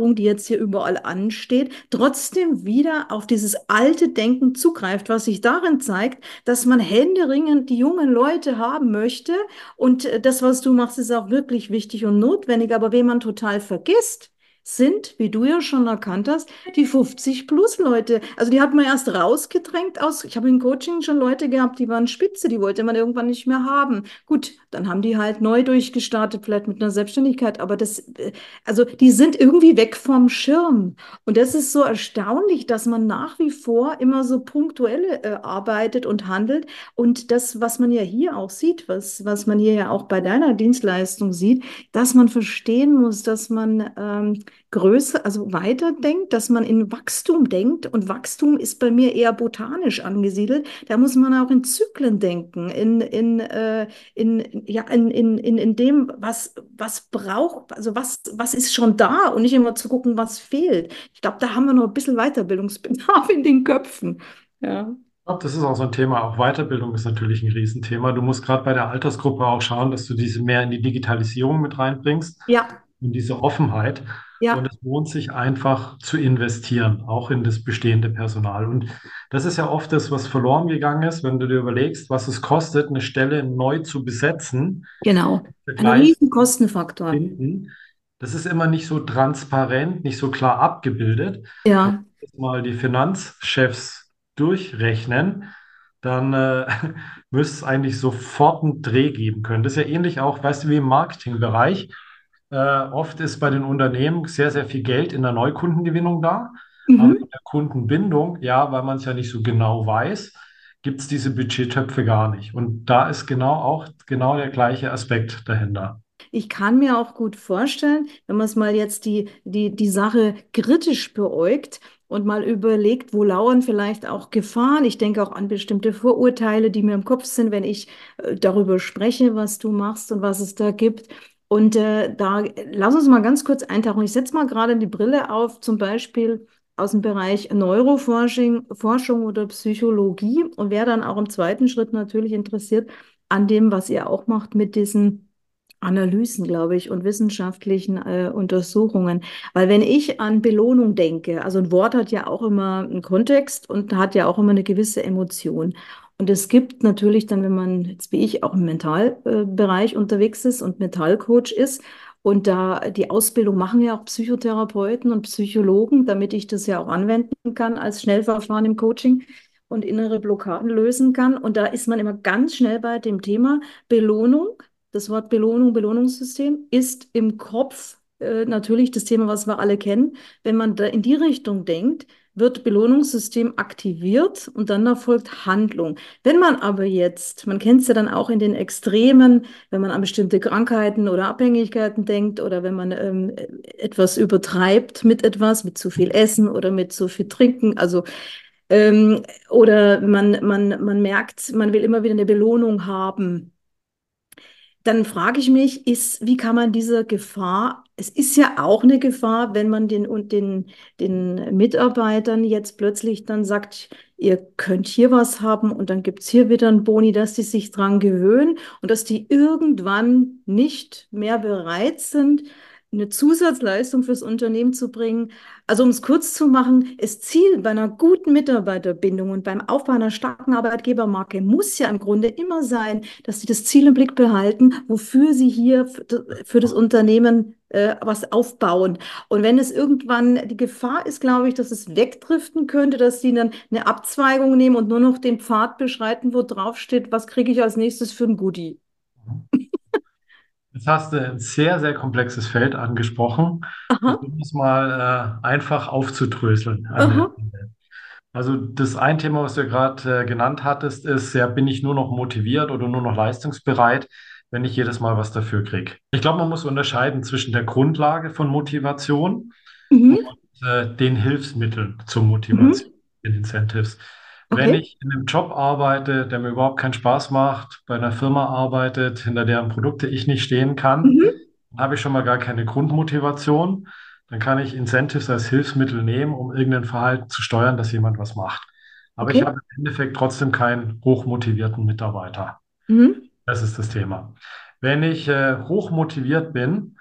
Veränderung, die jetzt hier überall ansteht, trotzdem wieder auf dieses alte Denken zugreift, was sich darin zeigt, dass man händeringend die jungen Leute haben möchte. Und äh, das, was du machst, ist auch wirklich wichtig und notwendig. Aber wen man total vergisst, sind, wie du ja schon erkannt hast, die fünfzig-plus-Leute. Also die hat man erst rausgedrängt aus. Ich habe im Coaching schon Leute gehabt, die waren spitze, die wollte man irgendwann nicht mehr haben. Gut, dann haben die halt neu durchgestartet, vielleicht mit einer Selbstständigkeit, aber das, äh, also die sind irgendwie weg vom Schirm. Und das ist so erstaunlich, dass man nach wie vor immer so punktuell äh, arbeitet und handelt. Und das, was man ja hier auch sieht, was, was man hier ja auch bei deiner Dienstleistung sieht, dass man verstehen muss, dass man ähm, größer, also weiterdenkt, dass man in Wachstum denkt. Und Wachstum ist bei mir eher botanisch angesiedelt. Da muss man auch in Zyklen denken, in, in, äh, in, ja, in, in, in, in dem, was, was braucht, also was, was ist schon da und nicht immer zu gucken, was fehlt. Ich glaube, da haben wir noch ein bisschen Weiterbildungsbedarf in den Köpfen. Ja. Ich glaube, das ist auch so ein Thema. Auch Weiterbildung ist natürlich ein Riesenthema. Du musst gerade bei der Altersgruppe auch schauen, dass du diese mehr in die Digitalisierung mit reinbringst Ja, und diese Offenheit. Und ja, es lohnt sich einfach zu investieren, auch in das bestehende Personal. Und das ist ja oft das, was verloren gegangen ist, wenn du dir überlegst, was es kostet, eine Stelle neu zu besetzen, genau. im Ein Vergleich riesen zu Kostenfaktor. finden. Das ist immer nicht so transparent, nicht so klar abgebildet. Wenn Ja. wir jetzt mal die Finanzchefs durchrechnen, dann äh, müsste es eigentlich sofort einen Dreh geben können. Das ist ja ähnlich auch, weißt du, wie im Marketingbereich. Äh, oft ist bei den Unternehmen sehr, sehr viel Geld in der Neukundengewinnung da, aber Mhm. in der Kundenbindung, ja, weil man es ja nicht so genau weiß, gibt es diese Budgettöpfe gar nicht. Und da ist genau auch genau der gleiche Aspekt dahinter. Ich kann mir auch gut vorstellen, wenn man es mal jetzt die, die, die Sache kritisch beäugt und mal überlegt, wo lauern vielleicht auch Gefahren. Ich denke auch an bestimmte Vorurteile, die mir im Kopf sind, wenn ich äh, darüber spreche, was du machst und was es da gibt. Und äh, da lass uns mal ganz kurz eintauchen. Ich setze mal gerade die Brille auf, zum Beispiel aus dem Bereich Neuroforschung, Forschung oder Psychologie und wäre dann auch im zweiten Schritt natürlich interessiert an dem, was ihr auch macht mit diesen Analysen, glaube ich, und wissenschaftlichen äh, Untersuchungen. Weil wenn ich an Belohnung denke, also ein Wort hat ja auch immer einen Kontext und hat ja auch immer eine gewisse Emotion. Und es gibt natürlich dann, wenn man jetzt wie ich auch im Mentalbereich unterwegs ist und Mentalcoach ist, und da die Ausbildung machen ja auch Psychotherapeuten und Psychologen, damit ich das ja auch anwenden kann als Schnellverfahren im Coaching und innere Blockaden lösen kann. Und da ist man immer ganz schnell bei dem Thema Belohnung. Das Wort Belohnung, Belohnungssystem ist im Kopf äh, natürlich das Thema, was wir alle kennen. Wenn man da in die Richtung denkt, wird Belohnungssystem aktiviert und dann erfolgt Handlung. Wenn man aber jetzt, man kennt es ja dann auch in den Extremen, wenn man an bestimmte Krankheiten oder Abhängigkeiten denkt oder wenn man ähm, etwas übertreibt mit etwas, mit zu viel Essen oder mit zu viel Trinken, also ähm, oder man, man, man merkt, man will immer wieder eine Belohnung haben, dann frage ich mich, ist, wie kann man dieser Gefahr, es ist ja auch eine Gefahr, wenn man den und den, den Mitarbeitern jetzt plötzlich dann sagt, ihr könnt hier was haben und dann gibt es hier wieder einen Boni, dass die sich dran gewöhnen und dass die irgendwann nicht mehr bereit sind, eine Zusatzleistung fürs Unternehmen zu bringen. Also um es kurz zu machen, das Ziel bei einer guten Mitarbeiterbindung und beim Aufbau einer starken Arbeitgebermarke muss ja im Grunde immer sein, dass sie das Ziel im Blick behalten, wofür sie hier für das Unternehmen äh, was aufbauen. Und wenn es irgendwann die Gefahr ist, glaube ich, dass es wegdriften könnte, dass sie dann eine Abzweigung nehmen und nur noch den Pfad beschreiten, wo drauf steht, was kriege ich als nächstes für ein Goodie. Jetzt hast du ein sehr, sehr komplexes Feld angesprochen. Aha, Versuchen wir es mal äh, einfach aufzudröseln an der aha, Stelle. Also das ein Thema, was du gerade äh, genannt hattest, ist, ja, bin ich nur noch motiviert oder nur noch leistungsbereit, wenn ich jedes Mal was dafür kriege. Ich glaube, man muss unterscheiden zwischen der Grundlage von Motivation und mhm, äh, den Hilfsmitteln zur mhm, Motivation, den Incentives. Wenn okay, ich in einem Job arbeite, der mir überhaupt keinen Spaß macht, bei einer Firma arbeitet, hinter deren Produkte ich nicht stehen kann, mhm, dann habe ich schon mal gar keine Grundmotivation. Dann kann ich Incentives als Hilfsmittel nehmen, um irgendein Verhalten zu steuern, dass jemand was macht. Aber ich okay, habe im Endeffekt trotzdem keinen hochmotivierten Mitarbeiter. mhm, Das ist das Thema. Wenn ich äh, hoch motiviert bin,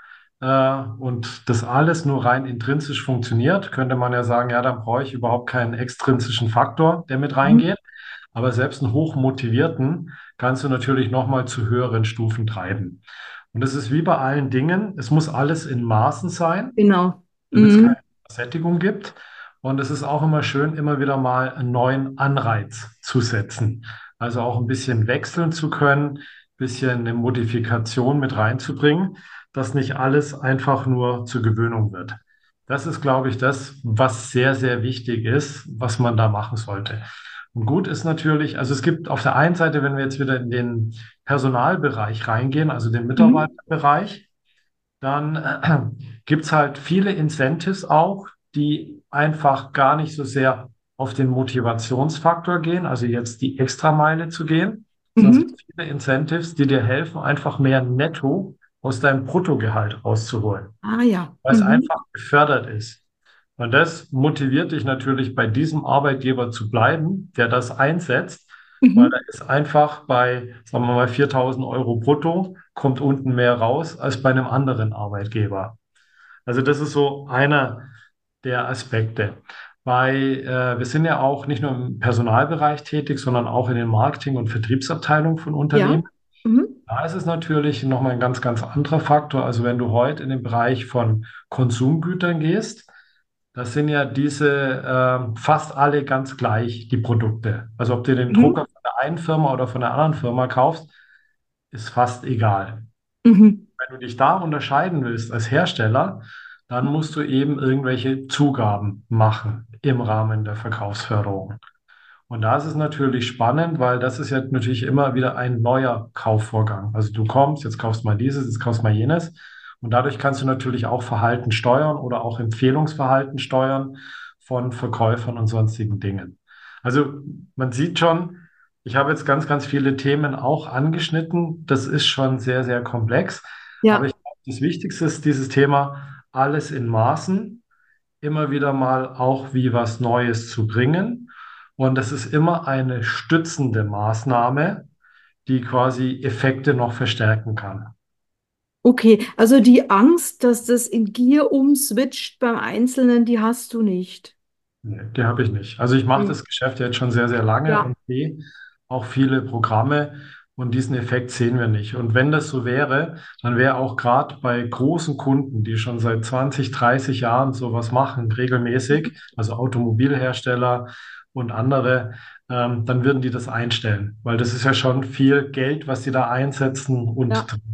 äh, und das alles nur rein intrinsisch funktioniert, könnte man ja sagen, ja, dann brauche ich überhaupt keinen extrinsischen Faktor, der mit Mhm. reingeht. Aber selbst einen hochmotivierten kannst du natürlich nochmal zu höheren Stufen treiben. Und es ist wie bei allen Dingen, es muss alles in Maßen sein, Genau. damit es keine Mhm. Sättigung gibt. Und es ist auch immer schön, immer wieder mal einen neuen Anreiz zu setzen. Also auch ein bisschen wechseln zu können, ein bisschen eine Modifikation mit reinzubringen, dass nicht alles einfach nur zur Gewöhnung wird. Das ist, glaube ich, das, was sehr, sehr wichtig ist, was man da machen sollte. Und gut ist natürlich, also es gibt auf der einen Seite, wenn wir jetzt wieder in den Personalbereich reingehen, also den Mhm. Mitarbeiterbereich, dann äh, gibt es halt viele Incentives auch, die einfach gar nicht so sehr auf den Motivationsfaktor gehen, also jetzt die Extrameile zu gehen, sondern es Mhm. gibt viele Incentives, die dir helfen, einfach mehr Netto aus deinem Bruttogehalt rauszuholen, Ah ja. weil es Mhm. einfach gefördert ist. Und das motiviert dich natürlich bei diesem Arbeitgeber zu bleiben, der das einsetzt, weil da Mhm. ist einfach bei, sagen wir mal, viertausend Euro brutto, kommt unten mehr raus als bei einem anderen Arbeitgeber. Also das ist so einer der Aspekte. Bei, äh, wir sind ja auch nicht nur im Personalbereich tätig, sondern auch in den Marketing- und Vertriebsabteilungen von Ja. Unternehmen. Mhm. Da ist es natürlich nochmal ein ganz, ganz anderer Faktor. Also wenn du heute in den Bereich von Konsumgütern gehst, das sind ja diese ähm, fast alle ganz gleich, die Produkte. Also ob du den Drucker Mhm. von der einen Firma oder von der anderen Firma kaufst, ist fast egal. Mhm. Wenn du dich da unterscheiden willst als Hersteller, dann musst du eben irgendwelche Zugaben machen im Rahmen der Verkaufsförderung. Und da ist es natürlich spannend, weil das ist ja natürlich immer wieder ein neuer Kaufvorgang. Also du kommst, jetzt kaufst mal dieses, jetzt kaufst mal jenes. Und dadurch kannst du natürlich auch Verhalten steuern oder auch Empfehlungsverhalten steuern von Verkäufern und sonstigen Dingen. Also man sieht schon, ich habe jetzt ganz, ganz viele Themen auch angeschnitten. Das ist schon sehr, sehr komplex. Aber ich Ja. glaube, das Wichtigste ist dieses Thema, alles in Maßen, immer wieder mal auch wie was Neues zu bringen. Und das ist immer eine stützende Maßnahme, die quasi Effekte noch verstärken kann. Okay, also die Angst, dass das in Gier umswitcht beim Einzelnen, die hast du nicht. Nee, die habe ich nicht. Also ich mache Mhm. das Geschäft jetzt schon sehr, sehr lange Ja. und sehe auch viele Programme und diesen Effekt sehen wir nicht. Und wenn das so wäre, dann wäre auch gerade bei großen Kunden, die schon seit zwanzig, dreißig Jahren sowas machen, regelmäßig, also Automobilhersteller und andere, ähm, dann würden die das einstellen, weil das ist ja schon viel Geld, was sie da einsetzen und Ja.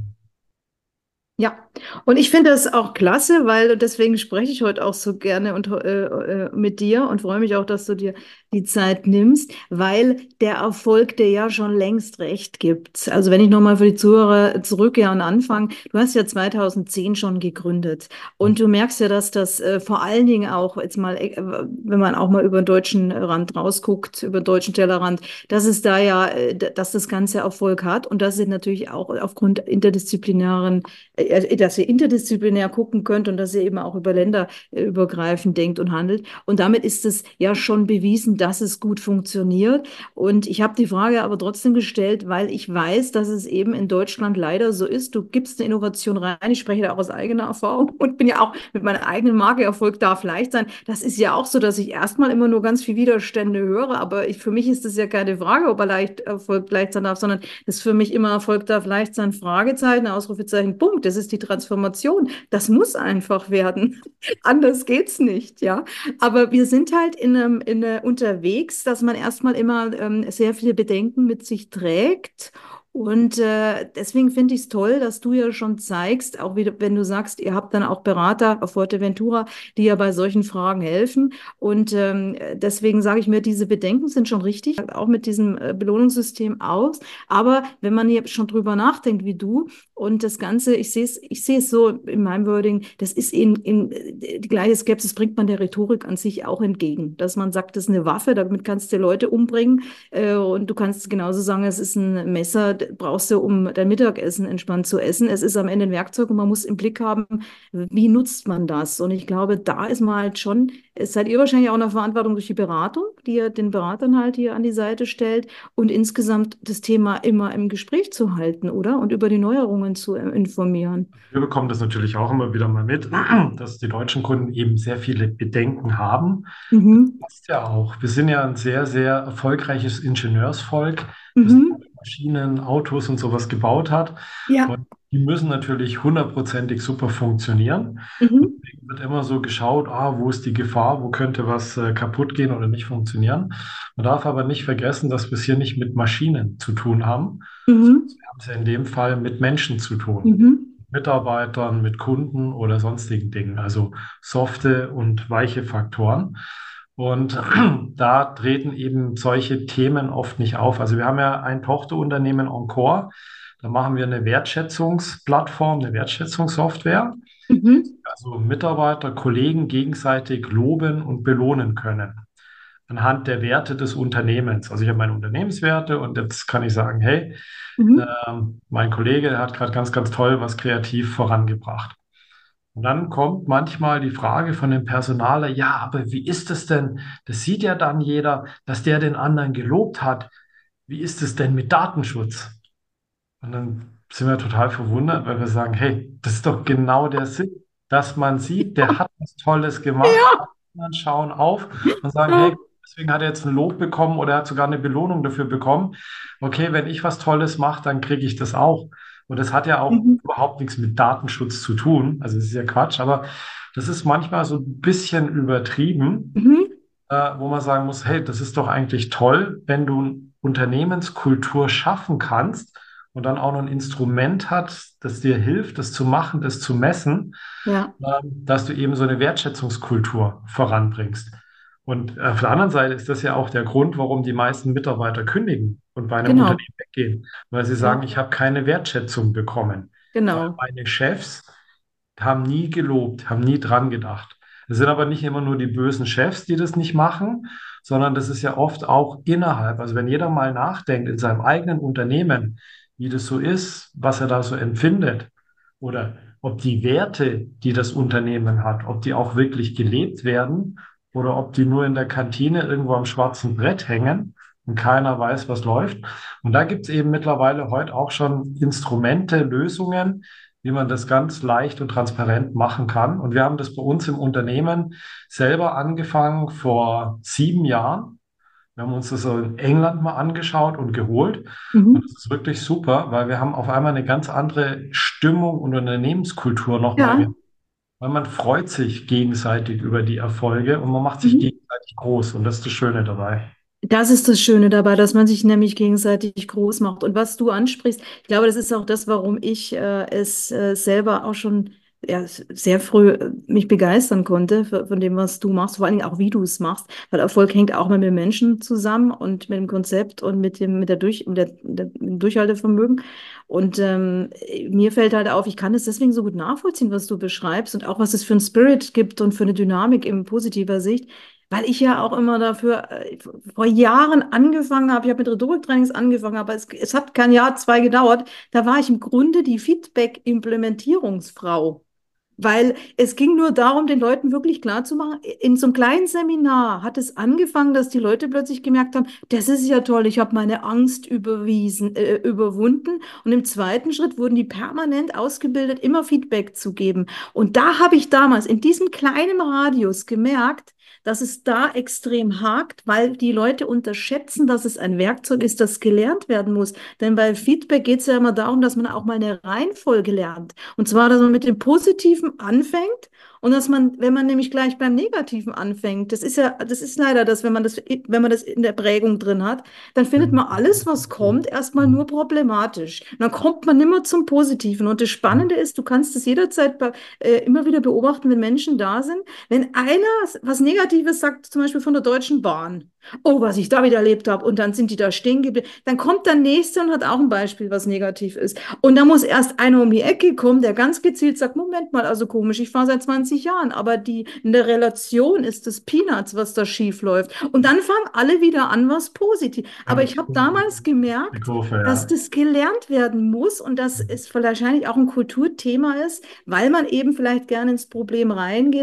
Ja, und ich finde das auch klasse, weil deswegen spreche ich heute auch so gerne und, äh, äh, mit dir und freue mich auch, dass du dir die Zeit nimmst, weil der Erfolg dir ja schon längst recht gibt. Also wenn ich nochmal für die Zuhörer zurückgehe und anfange, du hast ja zweitausendzehn schon gegründet und du merkst ja, dass das äh, vor allen Dingen auch jetzt mal, äh, wenn man auch mal über den deutschen Rand rausguckt, über den deutschen Tellerrand, dass es da ja, äh, dass das Ganze Erfolg hat und dass es natürlich auch aufgrund interdisziplinären äh, dass ihr interdisziplinär gucken könnt und dass ihr eben auch über Länder äh, übergreifend denkt und handelt. Und damit ist es ja schon bewiesen, dass es gut funktioniert. Und ich habe die Frage aber trotzdem gestellt, weil ich weiß, dass es eben in Deutschland leider so ist. Du gibst eine Innovation rein. Ich spreche da auch aus eigener Erfahrung und bin ja auch mit meiner eigenen Marke Erfolg darf leicht sein. Das ist ja auch so, dass ich erstmal immer nur ganz viel Widerstände höre. Aber ich, für mich ist das ja keine Frage, ob er leicht Erfolg leicht sein darf, sondern das ist für mich immer Erfolg darf leicht sein. Fragezeichen, Ausrufezeichen, Punkt. Das ist die Transformation. Das muss einfach werden. Anders geht's nicht, ja. Aber wir sind halt in einem, in einer, unterwegs, dass man erstmal immer ähm, sehr viele Bedenken mit sich trägt. Und äh, deswegen finde ich es toll, dass du ja schon zeigst, auch wie, wenn du sagst, ihr habt dann auch Berater auf Fuerteventura, die ja bei solchen Fragen helfen. Und ähm, deswegen sage ich mir, diese Bedenken sind schon richtig, auch mit diesem äh, Belohnungssystem aus. Aber wenn man hier schon drüber nachdenkt, wie du, und das Ganze, ich sehe es, ich sehe es so in meinem Wording, das ist in, in die gleiche Skepsis bringt man der Rhetorik an sich auch entgegen, dass man sagt, das ist eine Waffe, damit kannst du Leute umbringen äh, und du kannst genauso sagen, es ist ein Messer, das brauchst du, um dein Mittagessen entspannt zu essen. Es ist am Ende ein Werkzeug und man muss im Blick haben, wie nutzt man das? Und ich glaube, da ist man halt schon, es seid ihr wahrscheinlich auch in der Verantwortung durch die Beratung, die ihr den Beratern halt hier an die Seite stellt und insgesamt das Thema immer im Gespräch zu halten, oder? Und über die Neuerungen Abteilungen zu äh, informieren. Wir bekommen das natürlich auch immer wieder mal mit, dass die deutschen Kunden eben sehr viele Bedenken haben. Mhm. Das ist ja auch. Wir sind ja ein sehr, sehr erfolgreiches Ingenieursvolk, das Mhm. Maschinen, Autos und sowas gebaut hat. Ja. Und die müssen natürlich hundertprozentig super funktionieren. Und Mhm. deswegen wird immer so geschaut, ah, wo ist die Gefahr, wo könnte was äh, kaputt gehen oder nicht funktionieren. Man darf aber nicht vergessen, dass wir es hier nicht mit Maschinen zu tun haben, sondern Mhm. wir haben es ja in dem Fall mit Menschen zu tun. Mhm. Mitarbeitern, mit Kunden oder sonstigen Dingen, also softe und weiche Faktoren. Und da treten eben solche Themen oft nicht auf. Also wir haben ja ein Tochterunternehmen Encore, da machen wir eine Wertschätzungsplattform, eine Wertschätzungssoftware, Mhm. also Mitarbeiter, Kollegen gegenseitig loben und belohnen können anhand der Werte des Unternehmens. Also ich habe meine Unternehmenswerte und jetzt kann ich sagen, hey, Mhm. ähm, mein Kollege hat gerade ganz, ganz toll was kreativ vorangebracht. Und dann kommt manchmal die Frage von dem Personaler, ja, aber wie ist es denn? Das sieht ja dann jeder, dass der den anderen gelobt hat. Wie ist es denn mit Datenschutz? Und dann sind wir total verwundert, weil wir sagen, hey, das ist doch genau der Sinn, dass man sieht, der hat was Tolles gemacht, Ja. alle anderen schauen auf und sagen, hey, deswegen hat er jetzt ein Lob bekommen oder er hat sogar eine Belohnung dafür bekommen. Okay, wenn ich was Tolles mache, dann kriege ich das auch. Und das hat ja auch Mhm. überhaupt nichts mit Datenschutz zu tun. Also das ist ja Quatsch, aber das ist manchmal so ein bisschen übertrieben, Mhm. äh, wo man sagen muss, hey, das ist doch eigentlich toll, wenn du eine Unternehmenskultur schaffen kannst und dann auch noch ein Instrument hat, das dir hilft, das zu machen, das zu messen, Ja, ähm, dass du eben so eine Wertschätzungskultur voranbringst. Und äh, auf der anderen Seite ist das ja auch der Grund, warum die meisten Mitarbeiter kündigen und bei einem genau. Unternehmen weggehen, weil sie Ja, sagen, ich habe keine Wertschätzung bekommen, weil genau. meine Chefs haben nie gelobt, haben nie dran gedacht. Es sind aber nicht immer nur die bösen Chefs, die das nicht machen, sondern das ist ja oft auch innerhalb. Also wenn jeder mal nachdenkt in seinem eigenen Unternehmen, wie das so ist, was er da so empfindet oder ob die Werte, die das Unternehmen hat, ob die auch wirklich gelebt werden oder ob die nur in der Kantine irgendwo am schwarzen Brett hängen und keiner weiß, was läuft. Und da gibt es eben mittlerweile heute auch schon Instrumente, Lösungen, wie man das ganz leicht und transparent machen kann. Und wir haben das bei uns im Unternehmen selber angefangen vor sieben Jahren. Wir haben uns das so in England mal angeschaut und geholt. Und Mhm. das ist wirklich super, weil wir haben auf einmal eine ganz andere Stimmung und Unternehmenskultur nochmal Ja. gehabt. Weil man freut sich gegenseitig über die Erfolge und man macht sich Mhm. gegenseitig groß. Und das ist das Schöne dabei. Das ist das Schöne dabei, dass man sich nämlich gegenseitig groß macht. Und was du ansprichst, ich glaube, das ist auch das, warum ich äh, es äh, selber auch schon ja, sehr früh äh, mich begeistern konnte für, von dem, was du machst, vor allen Dingen auch, wie du es machst. Weil Erfolg hängt auch mit den Menschen zusammen und mit dem Konzept und mit dem, mit der Durch, mit der, der, mit dem Durchhaltevermögen. Und ähm, mir fällt halt auf, ich kann es deswegen so gut nachvollziehen, was du beschreibst und auch, was es für einen Spirit gibt und für eine Dynamik in positiver Sicht. Weil ich ja auch immer dafür äh, vor Jahren angefangen habe, ich habe mit Rhetoriktrainings angefangen, aber es, es hat kein Jahr, zwei gedauert. Da war ich im Grunde die Feedback-Implementierungsfrau. Weil es ging nur darum, den Leuten wirklich klarzumachen, in so einem kleinen Seminar hat es angefangen, dass die Leute plötzlich gemerkt haben, das ist ja toll, ich habe meine Angst überwiesen, äh, überwunden. Und im zweiten Schritt wurden die permanent ausgebildet, immer Feedback zu geben. Und da habe ich damals in diesem kleinen Radius gemerkt, dass es da extrem hakt, weil die Leute unterschätzen, dass es ein Werkzeug ist, das gelernt werden muss. Denn bei Feedback geht es ja immer darum, dass man auch mal eine Reihenfolge lernt. Und zwar, dass man mit dem Positiven anfängt und dass man, wenn man nämlich gleich beim Negativen anfängt, das ist ja, das ist leider das, wenn man das, wenn man das in der Prägung drin hat, dann findet man alles, was kommt, erstmal nur problematisch. Und dann kommt man nimmer zum Positiven. Und das Spannende ist, du kannst es jederzeit bei, äh, immer wieder beobachten, wenn Menschen da sind. Wenn einer was Negatives sagt, zum Beispiel von der Deutschen Bahn, oh, was ich da wieder erlebt habe, und dann sind die da stehen geblieben, dann kommt der Nächste und hat auch ein Beispiel, was negativ ist. Und da muss erst einer um die Ecke kommen, der ganz gezielt sagt, Moment mal, also komisch, ich fahre seit zwanzig Jahren, aber die, in der Relation ist es Peanuts, was da schief läuft. Und dann fangen alle wieder an, was positiv. Aber Ja, ich habe damals die gemerkt, Kurve, dass ja. das gelernt werden muss und dass es wahrscheinlich auch ein Kulturthema ist, weil man eben vielleicht gerne ins Problem reingeht,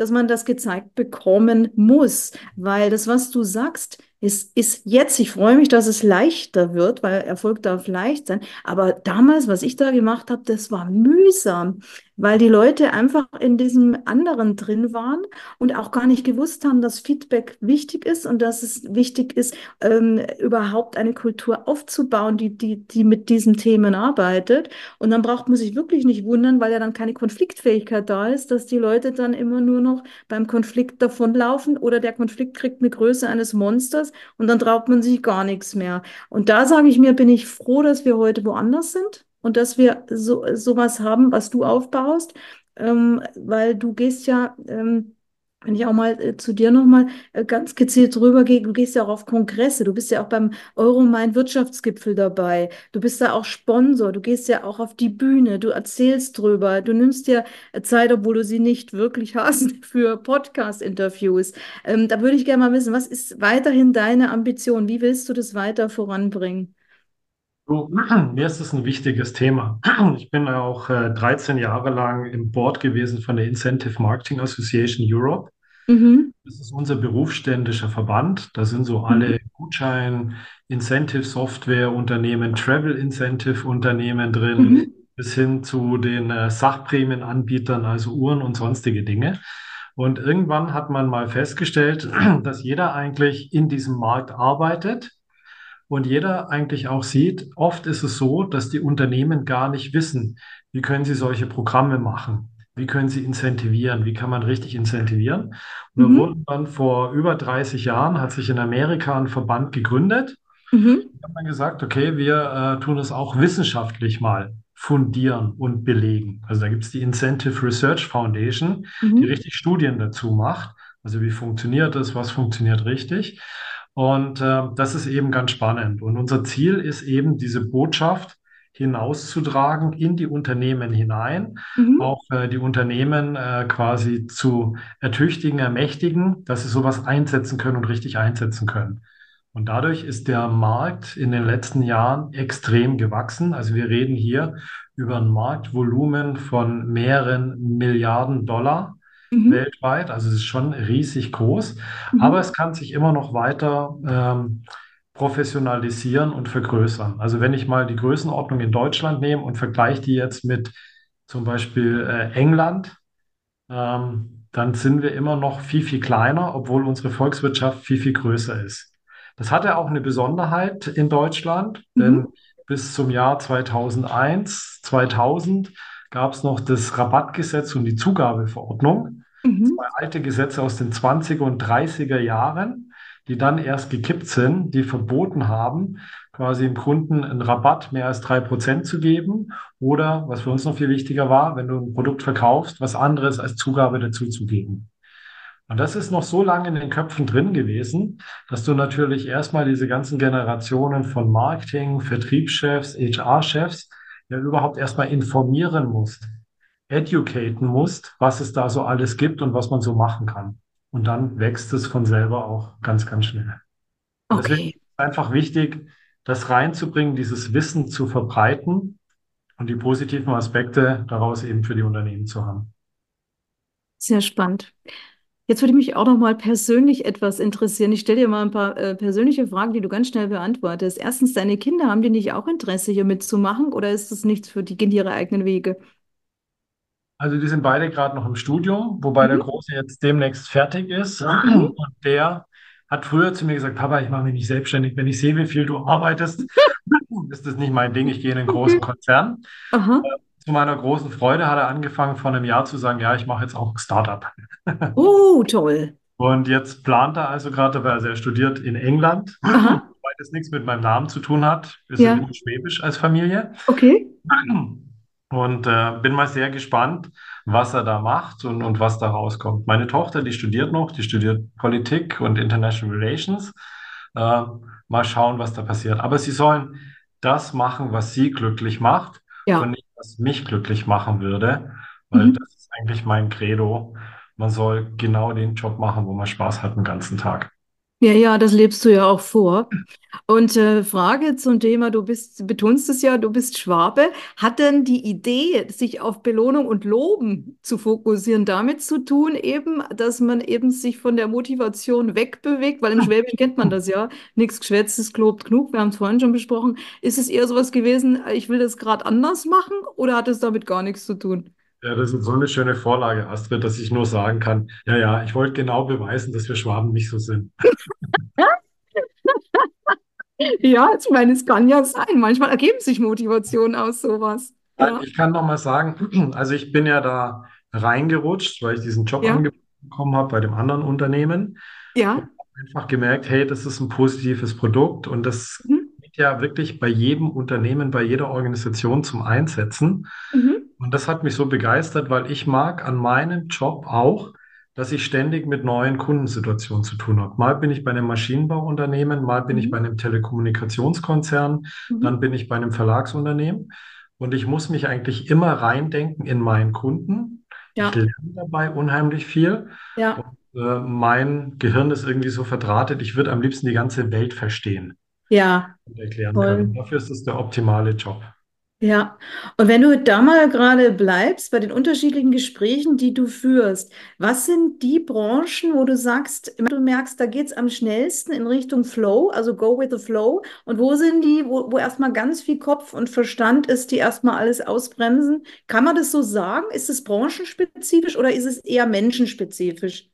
dass man das gezeigt bekommen muss, weil das, was du sagst, ist, ist jetzt, ich freue mich, dass es leichter wird, weil Erfolg darf leicht sein. Aber damals, was ich da gemacht habe, das war mühsam, weil die Leute einfach in diesem anderen drin waren und auch gar nicht gewusst haben, dass Feedback wichtig ist und dass es wichtig ist, ähm, überhaupt eine Kultur aufzubauen, die, die, die mit diesen Themen arbeitet. Und dann braucht man sich wirklich nicht wundern, weil ja dann keine Konfliktfähigkeit da ist, dass die Leute dann immer nur noch beim Konflikt davonlaufen oder der Konflikt kriegt eine Größe eines Monsters und dann traut man sich gar nichts mehr. Und da sage ich mir, bin ich froh, dass wir heute woanders sind und dass wir so sowas haben, was du aufbaust, ähm, weil du gehst ja, ähm, wenn ich auch mal äh, zu dir nochmal äh, ganz gezielt drüber gehe, du gehst ja auch auf Kongresse, du bist ja auch beim Euromain Wirtschaftsgipfel dabei, du bist ja auch Sponsor, du gehst ja auch auf die Bühne, du erzählst drüber, du nimmst dir äh, Zeit, obwohl du sie nicht wirklich hast, für Podcast-Interviews. Ähm, da würde ich gerne mal wissen, was ist weiterhin deine Ambition? Wie willst du das weiter voranbringen? So, mir ist das ein wichtiges Thema. Ich bin ja auch äh, dreizehn Jahre lang im Board gewesen von der Incentive Marketing Association Europe. Mhm. Das ist unser berufsständischer Verband. Da sind so Mhm. alle Gutschein, Incentive Software Unternehmen, Travel Incentive Unternehmen drin, Mhm. bis hin zu den äh, Sachprämienanbietern, also Uhren und sonstige Dinge. Und irgendwann hat man mal festgestellt, dass jeder eigentlich in diesem Markt arbeitet und jeder eigentlich auch sieht, oft ist es so, dass die Unternehmen gar nicht wissen, wie können sie solche Programme machen. Wie können sie incentivieren? Wie kann man richtig incentivieren? Und da Mhm. wurden dann vor über dreißig Jahren, hat sich in Amerika ein Verband gegründet. Mhm. Da hat man gesagt, okay, wir äh, tun es auch wissenschaftlich mal fundieren und belegen. Also da gibt es die Incentive Research Foundation, die Mhm. richtig Studien dazu macht. Also wie funktioniert das, was funktioniert richtig? Und äh, das ist eben ganz spannend. Und unser Ziel ist eben, diese Botschaft hinauszutragen in die Unternehmen hinein, Mhm. auch äh, die Unternehmen äh, quasi zu ertüchtigen, ermächtigen, dass sie sowas einsetzen können und richtig einsetzen können. Und dadurch ist der Markt in den letzten Jahren extrem gewachsen. Also wir reden hier über ein Marktvolumen von mehreren Milliarden Dollar Mhm. weltweit. Also es ist schon riesig groß, aber Mhm. es kann sich immer noch weiter ähm, professionalisieren und vergrößern. Also wenn ich mal die Größenordnung in Deutschland nehme und vergleiche die jetzt mit zum Beispiel äh, England, ähm, dann sind wir immer noch viel, viel kleiner, obwohl unsere Volkswirtschaft viel, viel größer ist. Das hatte auch eine Besonderheit in Deutschland, denn Mhm. bis zum Jahr zweitausendeins, zweitausend gab es noch das Rabattgesetz und die Zugabeverordnung. Zwei Mhm. alte Gesetze aus den zwanziger und dreißiger Jahren, die dann erst gekippt sind, die verboten haben, quasi dem Kunden einen Rabatt mehr als drei Prozent zu geben oder, was für uns noch viel wichtiger war, wenn du ein Produkt verkaufst, was anderes als Zugabe dazu zu geben. Und das ist noch so lange in den Köpfen drin gewesen, dass du natürlich erstmal diese ganzen Generationen von Marketing, Vertriebschefs, H R-Chefs ja überhaupt erstmal informieren musst, educaten musst, was es da so alles gibt und was man so machen kann. Und dann wächst es von selber auch ganz, ganz schnell. Und deswegen Okay, ist es einfach wichtig, das reinzubringen, dieses Wissen zu verbreiten und die positiven Aspekte daraus eben für die Unternehmen zu haben. sehr spannend. Jetzt würde mich auch noch mal persönlich etwas interessieren. Ich stelle dir mal ein paar äh, persönliche Fragen, die du ganz schnell beantwortest. Erstens, deine Kinder, haben die nicht auch Interesse, hier mitzumachen oder ist das nichts für die, gehen die ihre eigenen Wege? Also die sind beide gerade noch im Studium, wobei der Mhm. Große jetzt demnächst fertig ist. Mhm. Und der hat früher zu mir gesagt, Papa, ich mache mich nicht selbstständig. Wenn ich sehe, wie viel du arbeitest, ist das nicht mein Ding. Ich gehe in einen großen Okay. Konzern. Aha. Zu meiner großen Freude hat er angefangen, vor einem Jahr zu sagen, ja, ich mache jetzt auch ein Startup. Oh, toll. Und jetzt plant er also gerade, weil er studiert in England, Aha. weil das nichts mit meinem Namen zu tun hat. Wir sind Ja. immer schwäbisch als Familie. Okay. Und äh, bin mal sehr gespannt, was er da macht und, und was da rauskommt. Meine Tochter, die studiert noch, die studiert Politik und International Relations. Äh, mal schauen, was da passiert. Aber sie sollen das machen, was sie glücklich macht und Ja. nicht, was mich glücklich machen würde, weil Mhm. das ist eigentlich mein Credo. Man soll genau den Job machen, wo man Spaß hat den ganzen Tag. Ja, ja, das lebst du ja auch vor. Und äh, Frage zum Thema, du bist, betonst es ja, du bist Schwabe. Hat denn die Idee, sich auf Belohnung und Loben zu fokussieren, damit zu tun, eben, dass man eben sich von der Motivation wegbewegt? Weil im Schwäbischen kennt man das ja, nichts Geschwätztes gelobt genug, wir haben es vorhin schon besprochen. Ist es eher sowas gewesen, ich will das gerade anders machen, oder hat es damit gar nichts zu tun? Ja, das ist so eine schöne Vorlage, Astrid, dass ich nur sagen kann, ja, ja, ich wollte genau beweisen, dass wir Schwaben nicht so sind. Ja, ich meine, es kann ja sein. Manchmal ergeben sich Motivationen aus sowas. Nein, Ja, ich kann noch mal sagen, also ich bin ja da reingerutscht, weil ich diesen Job ja, angeboten bekommen habe bei dem anderen Unternehmen und ja. habe einfach gemerkt, hey, das ist ein positives Produkt und das Mhm. geht ja wirklich bei jedem Unternehmen, bei jeder Organisation zum Einsetzen. Mhm. Und das hat mich so begeistert, weil ich mag an meinem Job auch, dass ich ständig mit neuen Kundensituationen zu tun habe. Mal bin ich bei einem Maschinenbauunternehmen, mal bin ich bei Mhm. einem Telekommunikationskonzern, Mhm. dann bin ich bei einem Verlagsunternehmen. Und ich muss mich eigentlich immer reindenken in meinen Kunden. Ich Ja, lerne dabei unheimlich viel. Und, ja, äh, mein Gehirn ist irgendwie so verdrahtet, ich würde am liebsten die ganze Welt verstehen ja, und erklären können. Und toll. dafür ist es der optimale Job. Ja, und wenn du da mal gerade bleibst bei den unterschiedlichen Gesprächen, die du führst, was sind die Branchen, wo du sagst, du merkst, da geht es am schnellsten in Richtung Flow, also go with the flow, und wo sind die, wo, wo erstmal ganz viel Kopf und Verstand ist, die erstmal alles ausbremsen? Kann man das so sagen? Ist es branchenspezifisch oder ist es eher menschenspezifisch?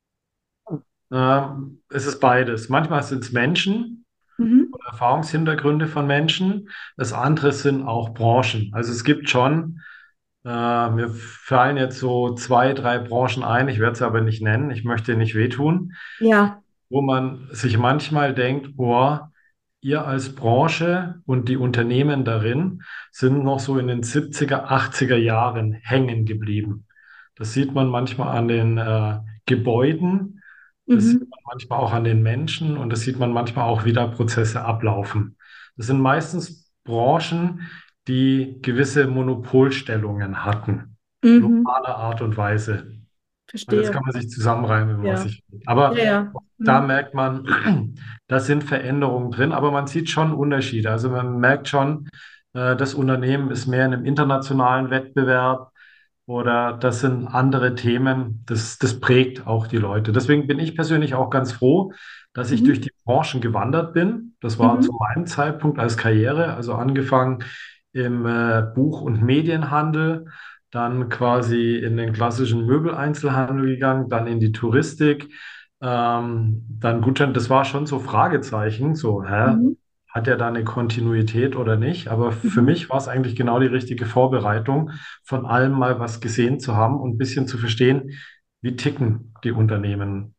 Ähm, es ist beides. Manchmal sind es Menschen, Mhm. Erfahrungshintergründe von Menschen. Das andere sind auch Branchen. Also es gibt schon, äh, mir fallen jetzt so zwei, drei Branchen ein, ich werde sie aber nicht nennen, ich möchte nicht wehtun, Ja. wo man sich manchmal denkt, boah, ihr als Branche und die Unternehmen darin sind noch so in den siebziger, achtziger Jahren hängen geblieben. Das sieht man manchmal an den äh, Gebäuden, das sieht Mhm. man manchmal auch an den Menschen und das sieht man manchmal auch, wie da Prozesse ablaufen. Das sind meistens Branchen, die gewisse Monopolstellungen hatten, Mhm. globaler Art und Weise. Und das Verstehe. kann man sich zusammenreimen, was Ja. ich will. Ja, Aber ja. da Mhm. merkt man, da sind Veränderungen drin, aber man sieht schon Unterschiede. Also man merkt schon, äh, das Unternehmen ist mehr in einem internationalen Wettbewerb oder das sind andere Themen. Das, das prägt auch die Leute. Deswegen bin ich persönlich auch ganz froh, dass ich durch Mhm. die Branchen gewandert bin. Das war zu Mhm. meinem Zeitpunkt als Karriere, also angefangen im äh, Buch- und Medienhandel, dann quasi in den klassischen Möbeleinzelhandel gegangen, dann in die Touristik, ähm, dann Gutschein. Das war schon so Fragezeichen, so, hä? Mhm. Hat er da eine Kontinuität oder nicht? Aber für Mhm. mich war es eigentlich genau die richtige Vorbereitung, von allem mal was gesehen zu haben und ein bisschen zu verstehen, wie ticken die Unternehmen.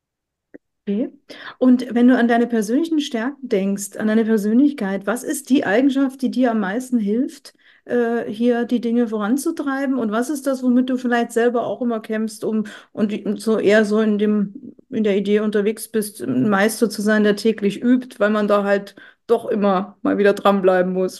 Okay. Und wenn du an deine persönlichen Stärken denkst, an deine Persönlichkeit, was ist die Eigenschaft, die dir am meisten hilft, äh, hier die Dinge voranzutreiben? Und was ist das, womit du vielleicht selber auch immer kämpfst, um und die- und so eher so in dem, in der Idee unterwegs bist, ein Meister zu sein, der täglich übt, weil man da halt doch immer mal wieder dranbleiben muss.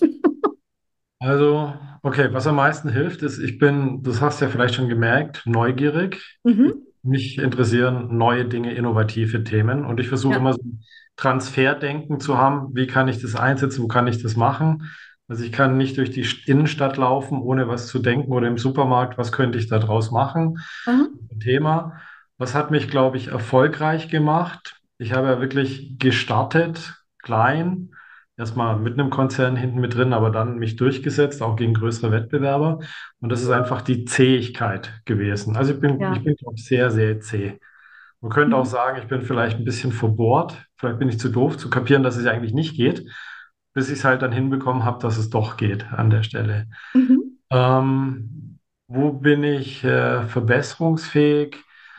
Also, okay, was am meisten hilft, ist, ich bin, das hast du ja vielleicht schon gemerkt, neugierig. Ich, Mhm. mich interessieren neue Dinge, innovative Themen und ich versuche Ja. immer so ein Transferdenken zu haben. Wie kann ich das einsetzen? Wo kann ich das machen? Also ich kann nicht durch die Innenstadt laufen, ohne was zu denken oder im Supermarkt, was könnte ich da draus machen? Aha. Ein Thema. Was hat mich, glaube ich, erfolgreich gemacht? Ich habe ja wirklich gestartet, klein, erstmal mit einem Konzern hinten mit drin, aber dann mich durchgesetzt, auch gegen größere Wettbewerber. Und das ist einfach die Zähigkeit gewesen. Also ich bin, ich Ja. bin, glaube ich, sehr, sehr zäh. Man könnte auch Mhm. sagen, ich bin vielleicht ein bisschen verbohrt. Vielleicht bin ich zu doof zu kapieren, dass es ja eigentlich nicht geht, bis ich es halt dann hinbekommen habe, dass es doch geht an der Stelle. Mhm. Ähm, wo bin ich äh, verbesserungsfähig?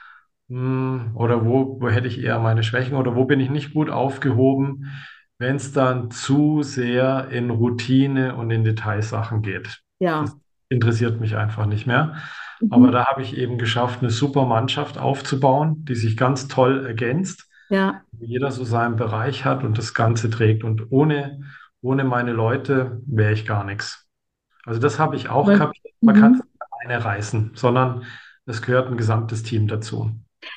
Hm, oder wo, wo hätte ich eher meine Schwächen? Oder wo bin ich nicht gut aufgehoben, wenn es dann zu sehr in Routine und in Detailsachen geht? Das Ja. interessiert mich einfach nicht mehr. Aber Mhm. da habe ich eben geschafft, eine super Mannschaft aufzubauen, die sich ganz toll ergänzt, Ja. wo jeder so seinen Bereich hat und das Ganze trägt. Und ohne, ohne meine Leute wäre ich gar nichts. Also das habe ich auch Weil- kapiert. Man kann es Mhm. nicht alleine reißen, sondern es gehört ein gesamtes Team dazu.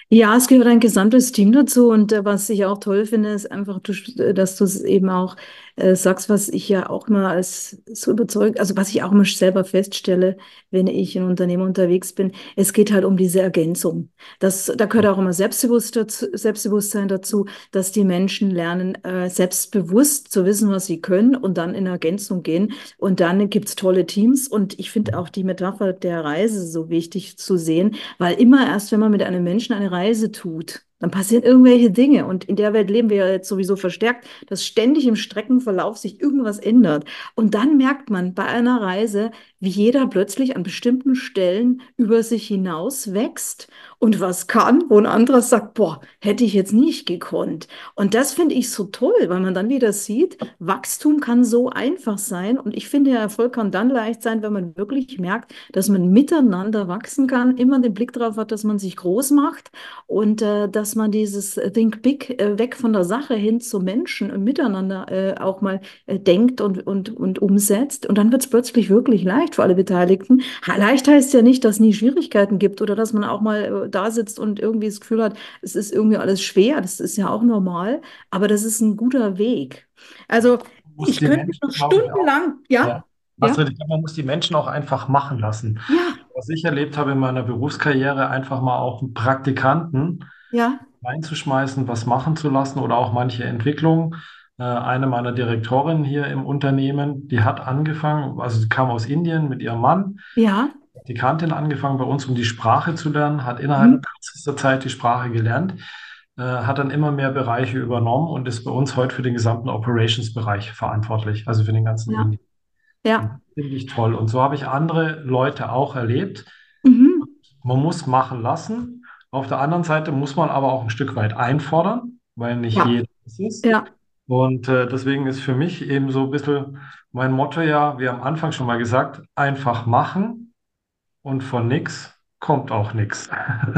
Ja, es gehört ein gesamtes Team dazu und äh, was ich auch toll finde, ist einfach, du, äh, dass du es eben auch äh, sagst, was ich ja auch mal als so überzeugt, also was ich auch immer selber feststelle, wenn ich in Unternehmen unterwegs bin, es geht halt um diese Ergänzung. Das, da gehört auch immer Selbstbewusst dazu, Selbstbewusstsein dazu, dass die Menschen lernen, äh, selbstbewusst zu wissen, was sie können und dann in Ergänzung gehen. Und dann gibt's tolle Teams und ich finde auch die Metapher der Reise so wichtig zu sehen, weil immer erst, wenn man mit einem Menschen eine Reise tut, dann passieren irgendwelche Dinge. Und in der Welt leben wir ja jetzt sowieso verstärkt, dass ständig im Streckenverlauf sich irgendwas ändert. Und dann merkt man bei einer Reise, wie jeder plötzlich an bestimmten Stellen über sich hinaus wächst und was kann, wo ein anderer sagt, boah, hätte ich jetzt nicht gekonnt. Und das finde ich so toll, weil man dann wieder sieht, Wachstum kann so einfach sein. Und ich finde, Erfolg kann dann leicht sein, wenn man wirklich merkt, dass man miteinander wachsen kann, immer den Blick darauf hat, dass man sich groß macht und äh, dass man dieses Think Big äh, weg von der Sache hin zum Menschen und miteinander äh, auch mal äh, denkt und, und, und umsetzt. Und dann wird es plötzlich wirklich leicht für alle Beteiligten. Ha- Leicht heißt ja nicht, dass es nie Schwierigkeiten gibt oder dass man auch mal äh, da sitzt und irgendwie das Gefühl hat, es ist irgendwie alles schwer. Das ist ja auch normal, aber das ist ein guter Weg. Also Man muss ich die könnte mich Menschen, noch glaube ich, auch, stundenlang, ja, ja. ja, Astrid, ich glaube, man muss die Menschen auch einfach machen lassen. ja, Was ich erlebt habe in meiner Berufskarriere, einfach mal auch einen Praktikanten ja, reinzuschmeißen, was machen zu lassen oder auch manche Entwicklungen. Äh, eine meiner Direktorinnen hier im Unternehmen, die hat angefangen, also sie kam aus Indien mit ihrem Mann, ja. die Kantin angefangen bei uns, um die Sprache zu lernen, hat Mhm. innerhalb kürzester Zeit die Sprache gelernt, äh, hat dann immer mehr Bereiche übernommen und ist bei uns heute für den gesamten Operations-Bereich verantwortlich, also für den ganzen Ja, Indien. Und ja. das finde ich toll. Und so habe ich andere Leute auch erlebt. Mhm. Man muss machen lassen. Auf der anderen Seite muss man aber auch ein Stück weit einfordern, weil nicht Ja, jeder es ist. ja, Und äh, deswegen ist für mich eben so ein bisschen mein Motto ja, wie am Anfang schon mal gesagt, einfach machen und von nix kommt auch nix.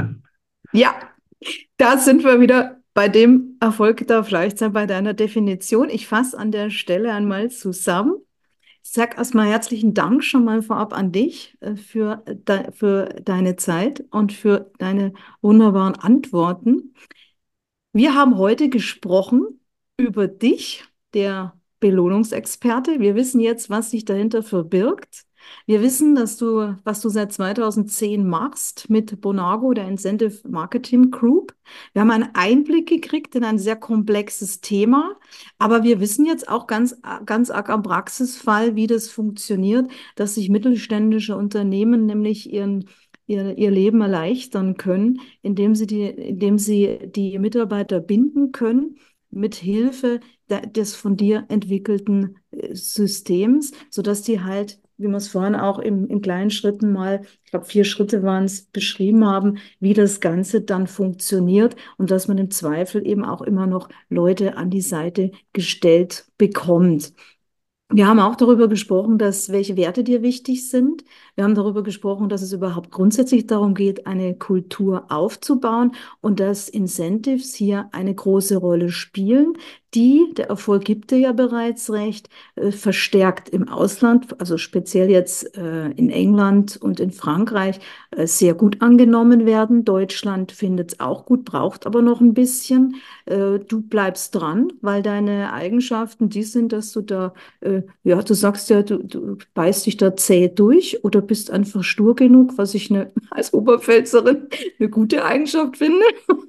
ja. Da sind wir wieder bei dem Erfolg darf leicht sein, bei deiner Definition. Ich fasse an der Stelle einmal zusammen. Ich sage erstmal herzlichen Dank schon mal vorab an dich äh, für, de für deine Zeit und für deine wunderbaren Antworten. Wir haben heute gesprochen über dich, der Belohnungsexperte. Wir wissen jetzt, was sich dahinter verbirgt. Wir wissen, dass du, was du seit zweitausendzehn machst mit Bonago, der Incentive Marketing Group. Wir haben einen Einblick gekriegt in ein sehr komplexes Thema, aber wir wissen jetzt auch ganz, ganz arg am Praxisfall, wie das funktioniert, dass sich mittelständische Unternehmen nämlich ihren Ihr, ihr Leben erleichtern können, indem sie die, indem sie die Mitarbeiter binden können mit Hilfe de- des von dir entwickelten äh, Systems, sodass die halt, wie wir es vorhin auch im, in kleinen Schritten mal, ich glaube vier Schritte waren es, beschrieben haben, wie das Ganze dann funktioniert und dass man im Zweifel eben auch immer noch Leute an die Seite gestellt bekommt. Wir haben auch darüber gesprochen, dass welche Werte dir wichtig sind. Wir haben darüber gesprochen, dass es überhaupt grundsätzlich darum geht, eine Kultur aufzubauen und dass Incentives hier eine große Rolle spielen, die, der Erfolg gibt dir ja bereits recht, äh, verstärkt im Ausland, also speziell jetzt äh, in England und in Frankreich, äh, sehr gut angenommen werden. Deutschland findet es auch gut, braucht aber noch ein bisschen. Äh, du bleibst dran, weil deine Eigenschaften die sind, dass du da äh, ja, du sagst ja, du, du beißt dich da zäh durch oder bist einfach stur genug, was ich ne, als Oberpfälzerin eine gute Eigenschaft finde.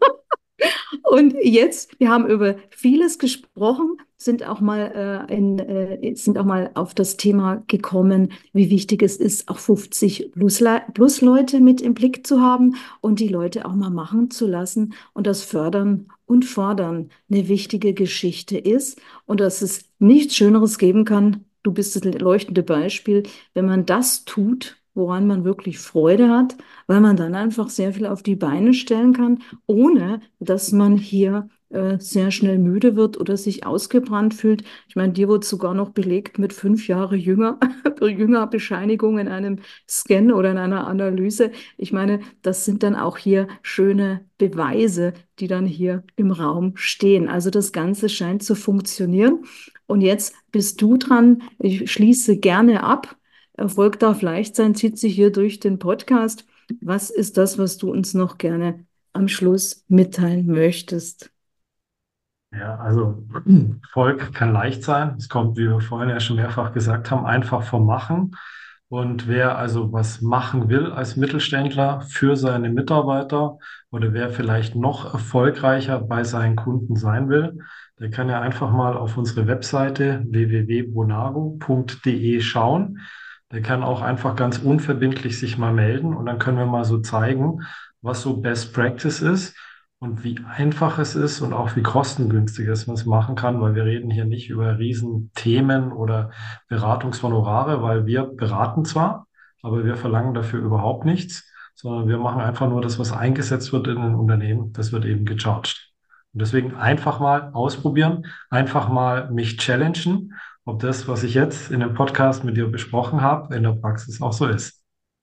Und jetzt, wir haben über vieles gesprochen, sind auch mal, äh, in, äh, sind auch mal auf das Thema gekommen, wie wichtig es ist, auch fünfzig plus, Le plus Leute mit im Blick zu haben und die Leute auch mal machen zu lassen und das Fördern und Fordern eine wichtige Geschichte ist und dass es nichts Schöneres geben kann. Du bist das leuchtende Beispiel, wenn man das tut, woran man wirklich Freude hat, weil man dann einfach sehr viel auf die Beine stellen kann, ohne dass man hier äh, sehr schnell müde wird oder sich ausgebrannt fühlt. Ich meine, dir wurde sogar noch belegt mit fünf Jahre jünger, jünger Bescheinigung in einem Scan oder in einer Analyse. Ich meine, das sind dann auch hier schöne Beweise, die dann hier im Raum stehen. Also das Ganze scheint zu funktionieren. Und jetzt bist du dran. Ich schließe gerne ab. Erfolg darf leicht sein, zieht sich hier durch den Podcast. Was ist das, was du uns noch gerne am Schluss mitteilen möchtest? Ja, also Erfolg kann leicht sein. Es kommt, wie wir vorhin ja schon mehrfach gesagt haben, einfach vom Machen. Und wer also was machen will als Mittelständler für seine Mitarbeiter oder wer vielleicht noch erfolgreicher bei seinen Kunden sein will, der kann ja einfach mal auf unsere Webseite w w w punkt bonago punkt de schauen. Der kann auch einfach ganz unverbindlich sich mal melden und dann können wir mal so zeigen, was so Best Practice ist und wie einfach es ist und auch wie kostengünstig es man es machen kann, weil wir reden hier nicht über Riesenthemen oder Beratungshonorare, weil wir beraten zwar, aber wir verlangen dafür überhaupt nichts, sondern wir machen einfach nur das, was eingesetzt wird in den Unternehmen, das wird eben gecharged. Und deswegen einfach mal ausprobieren, einfach mal mich challengen, ob das, was ich jetzt in dem Podcast mit dir besprochen habe, in der Praxis auch so ist.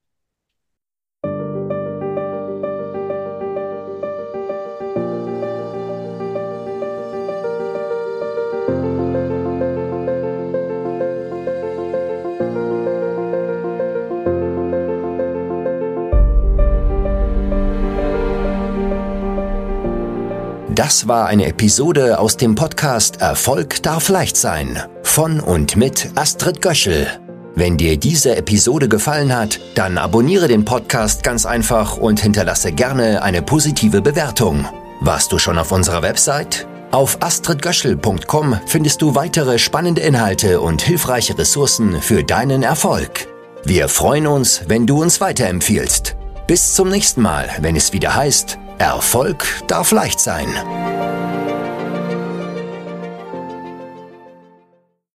Das war eine Episode aus dem Podcast Erfolg darf leicht sein von und mit Astrid Göschel. Wenn dir diese Episode gefallen hat, dann abonniere den Podcast ganz einfach und hinterlasse gerne eine positive Bewertung. Warst du schon auf unserer Website? Auf astrid göschel punkt com findest du weitere spannende Inhalte und hilfreiche Ressourcen für deinen Erfolg. Wir freuen uns, wenn du uns weiterempfiehlst. Bis zum nächsten Mal, wenn es wieder heißt, Erfolg darf leicht sein.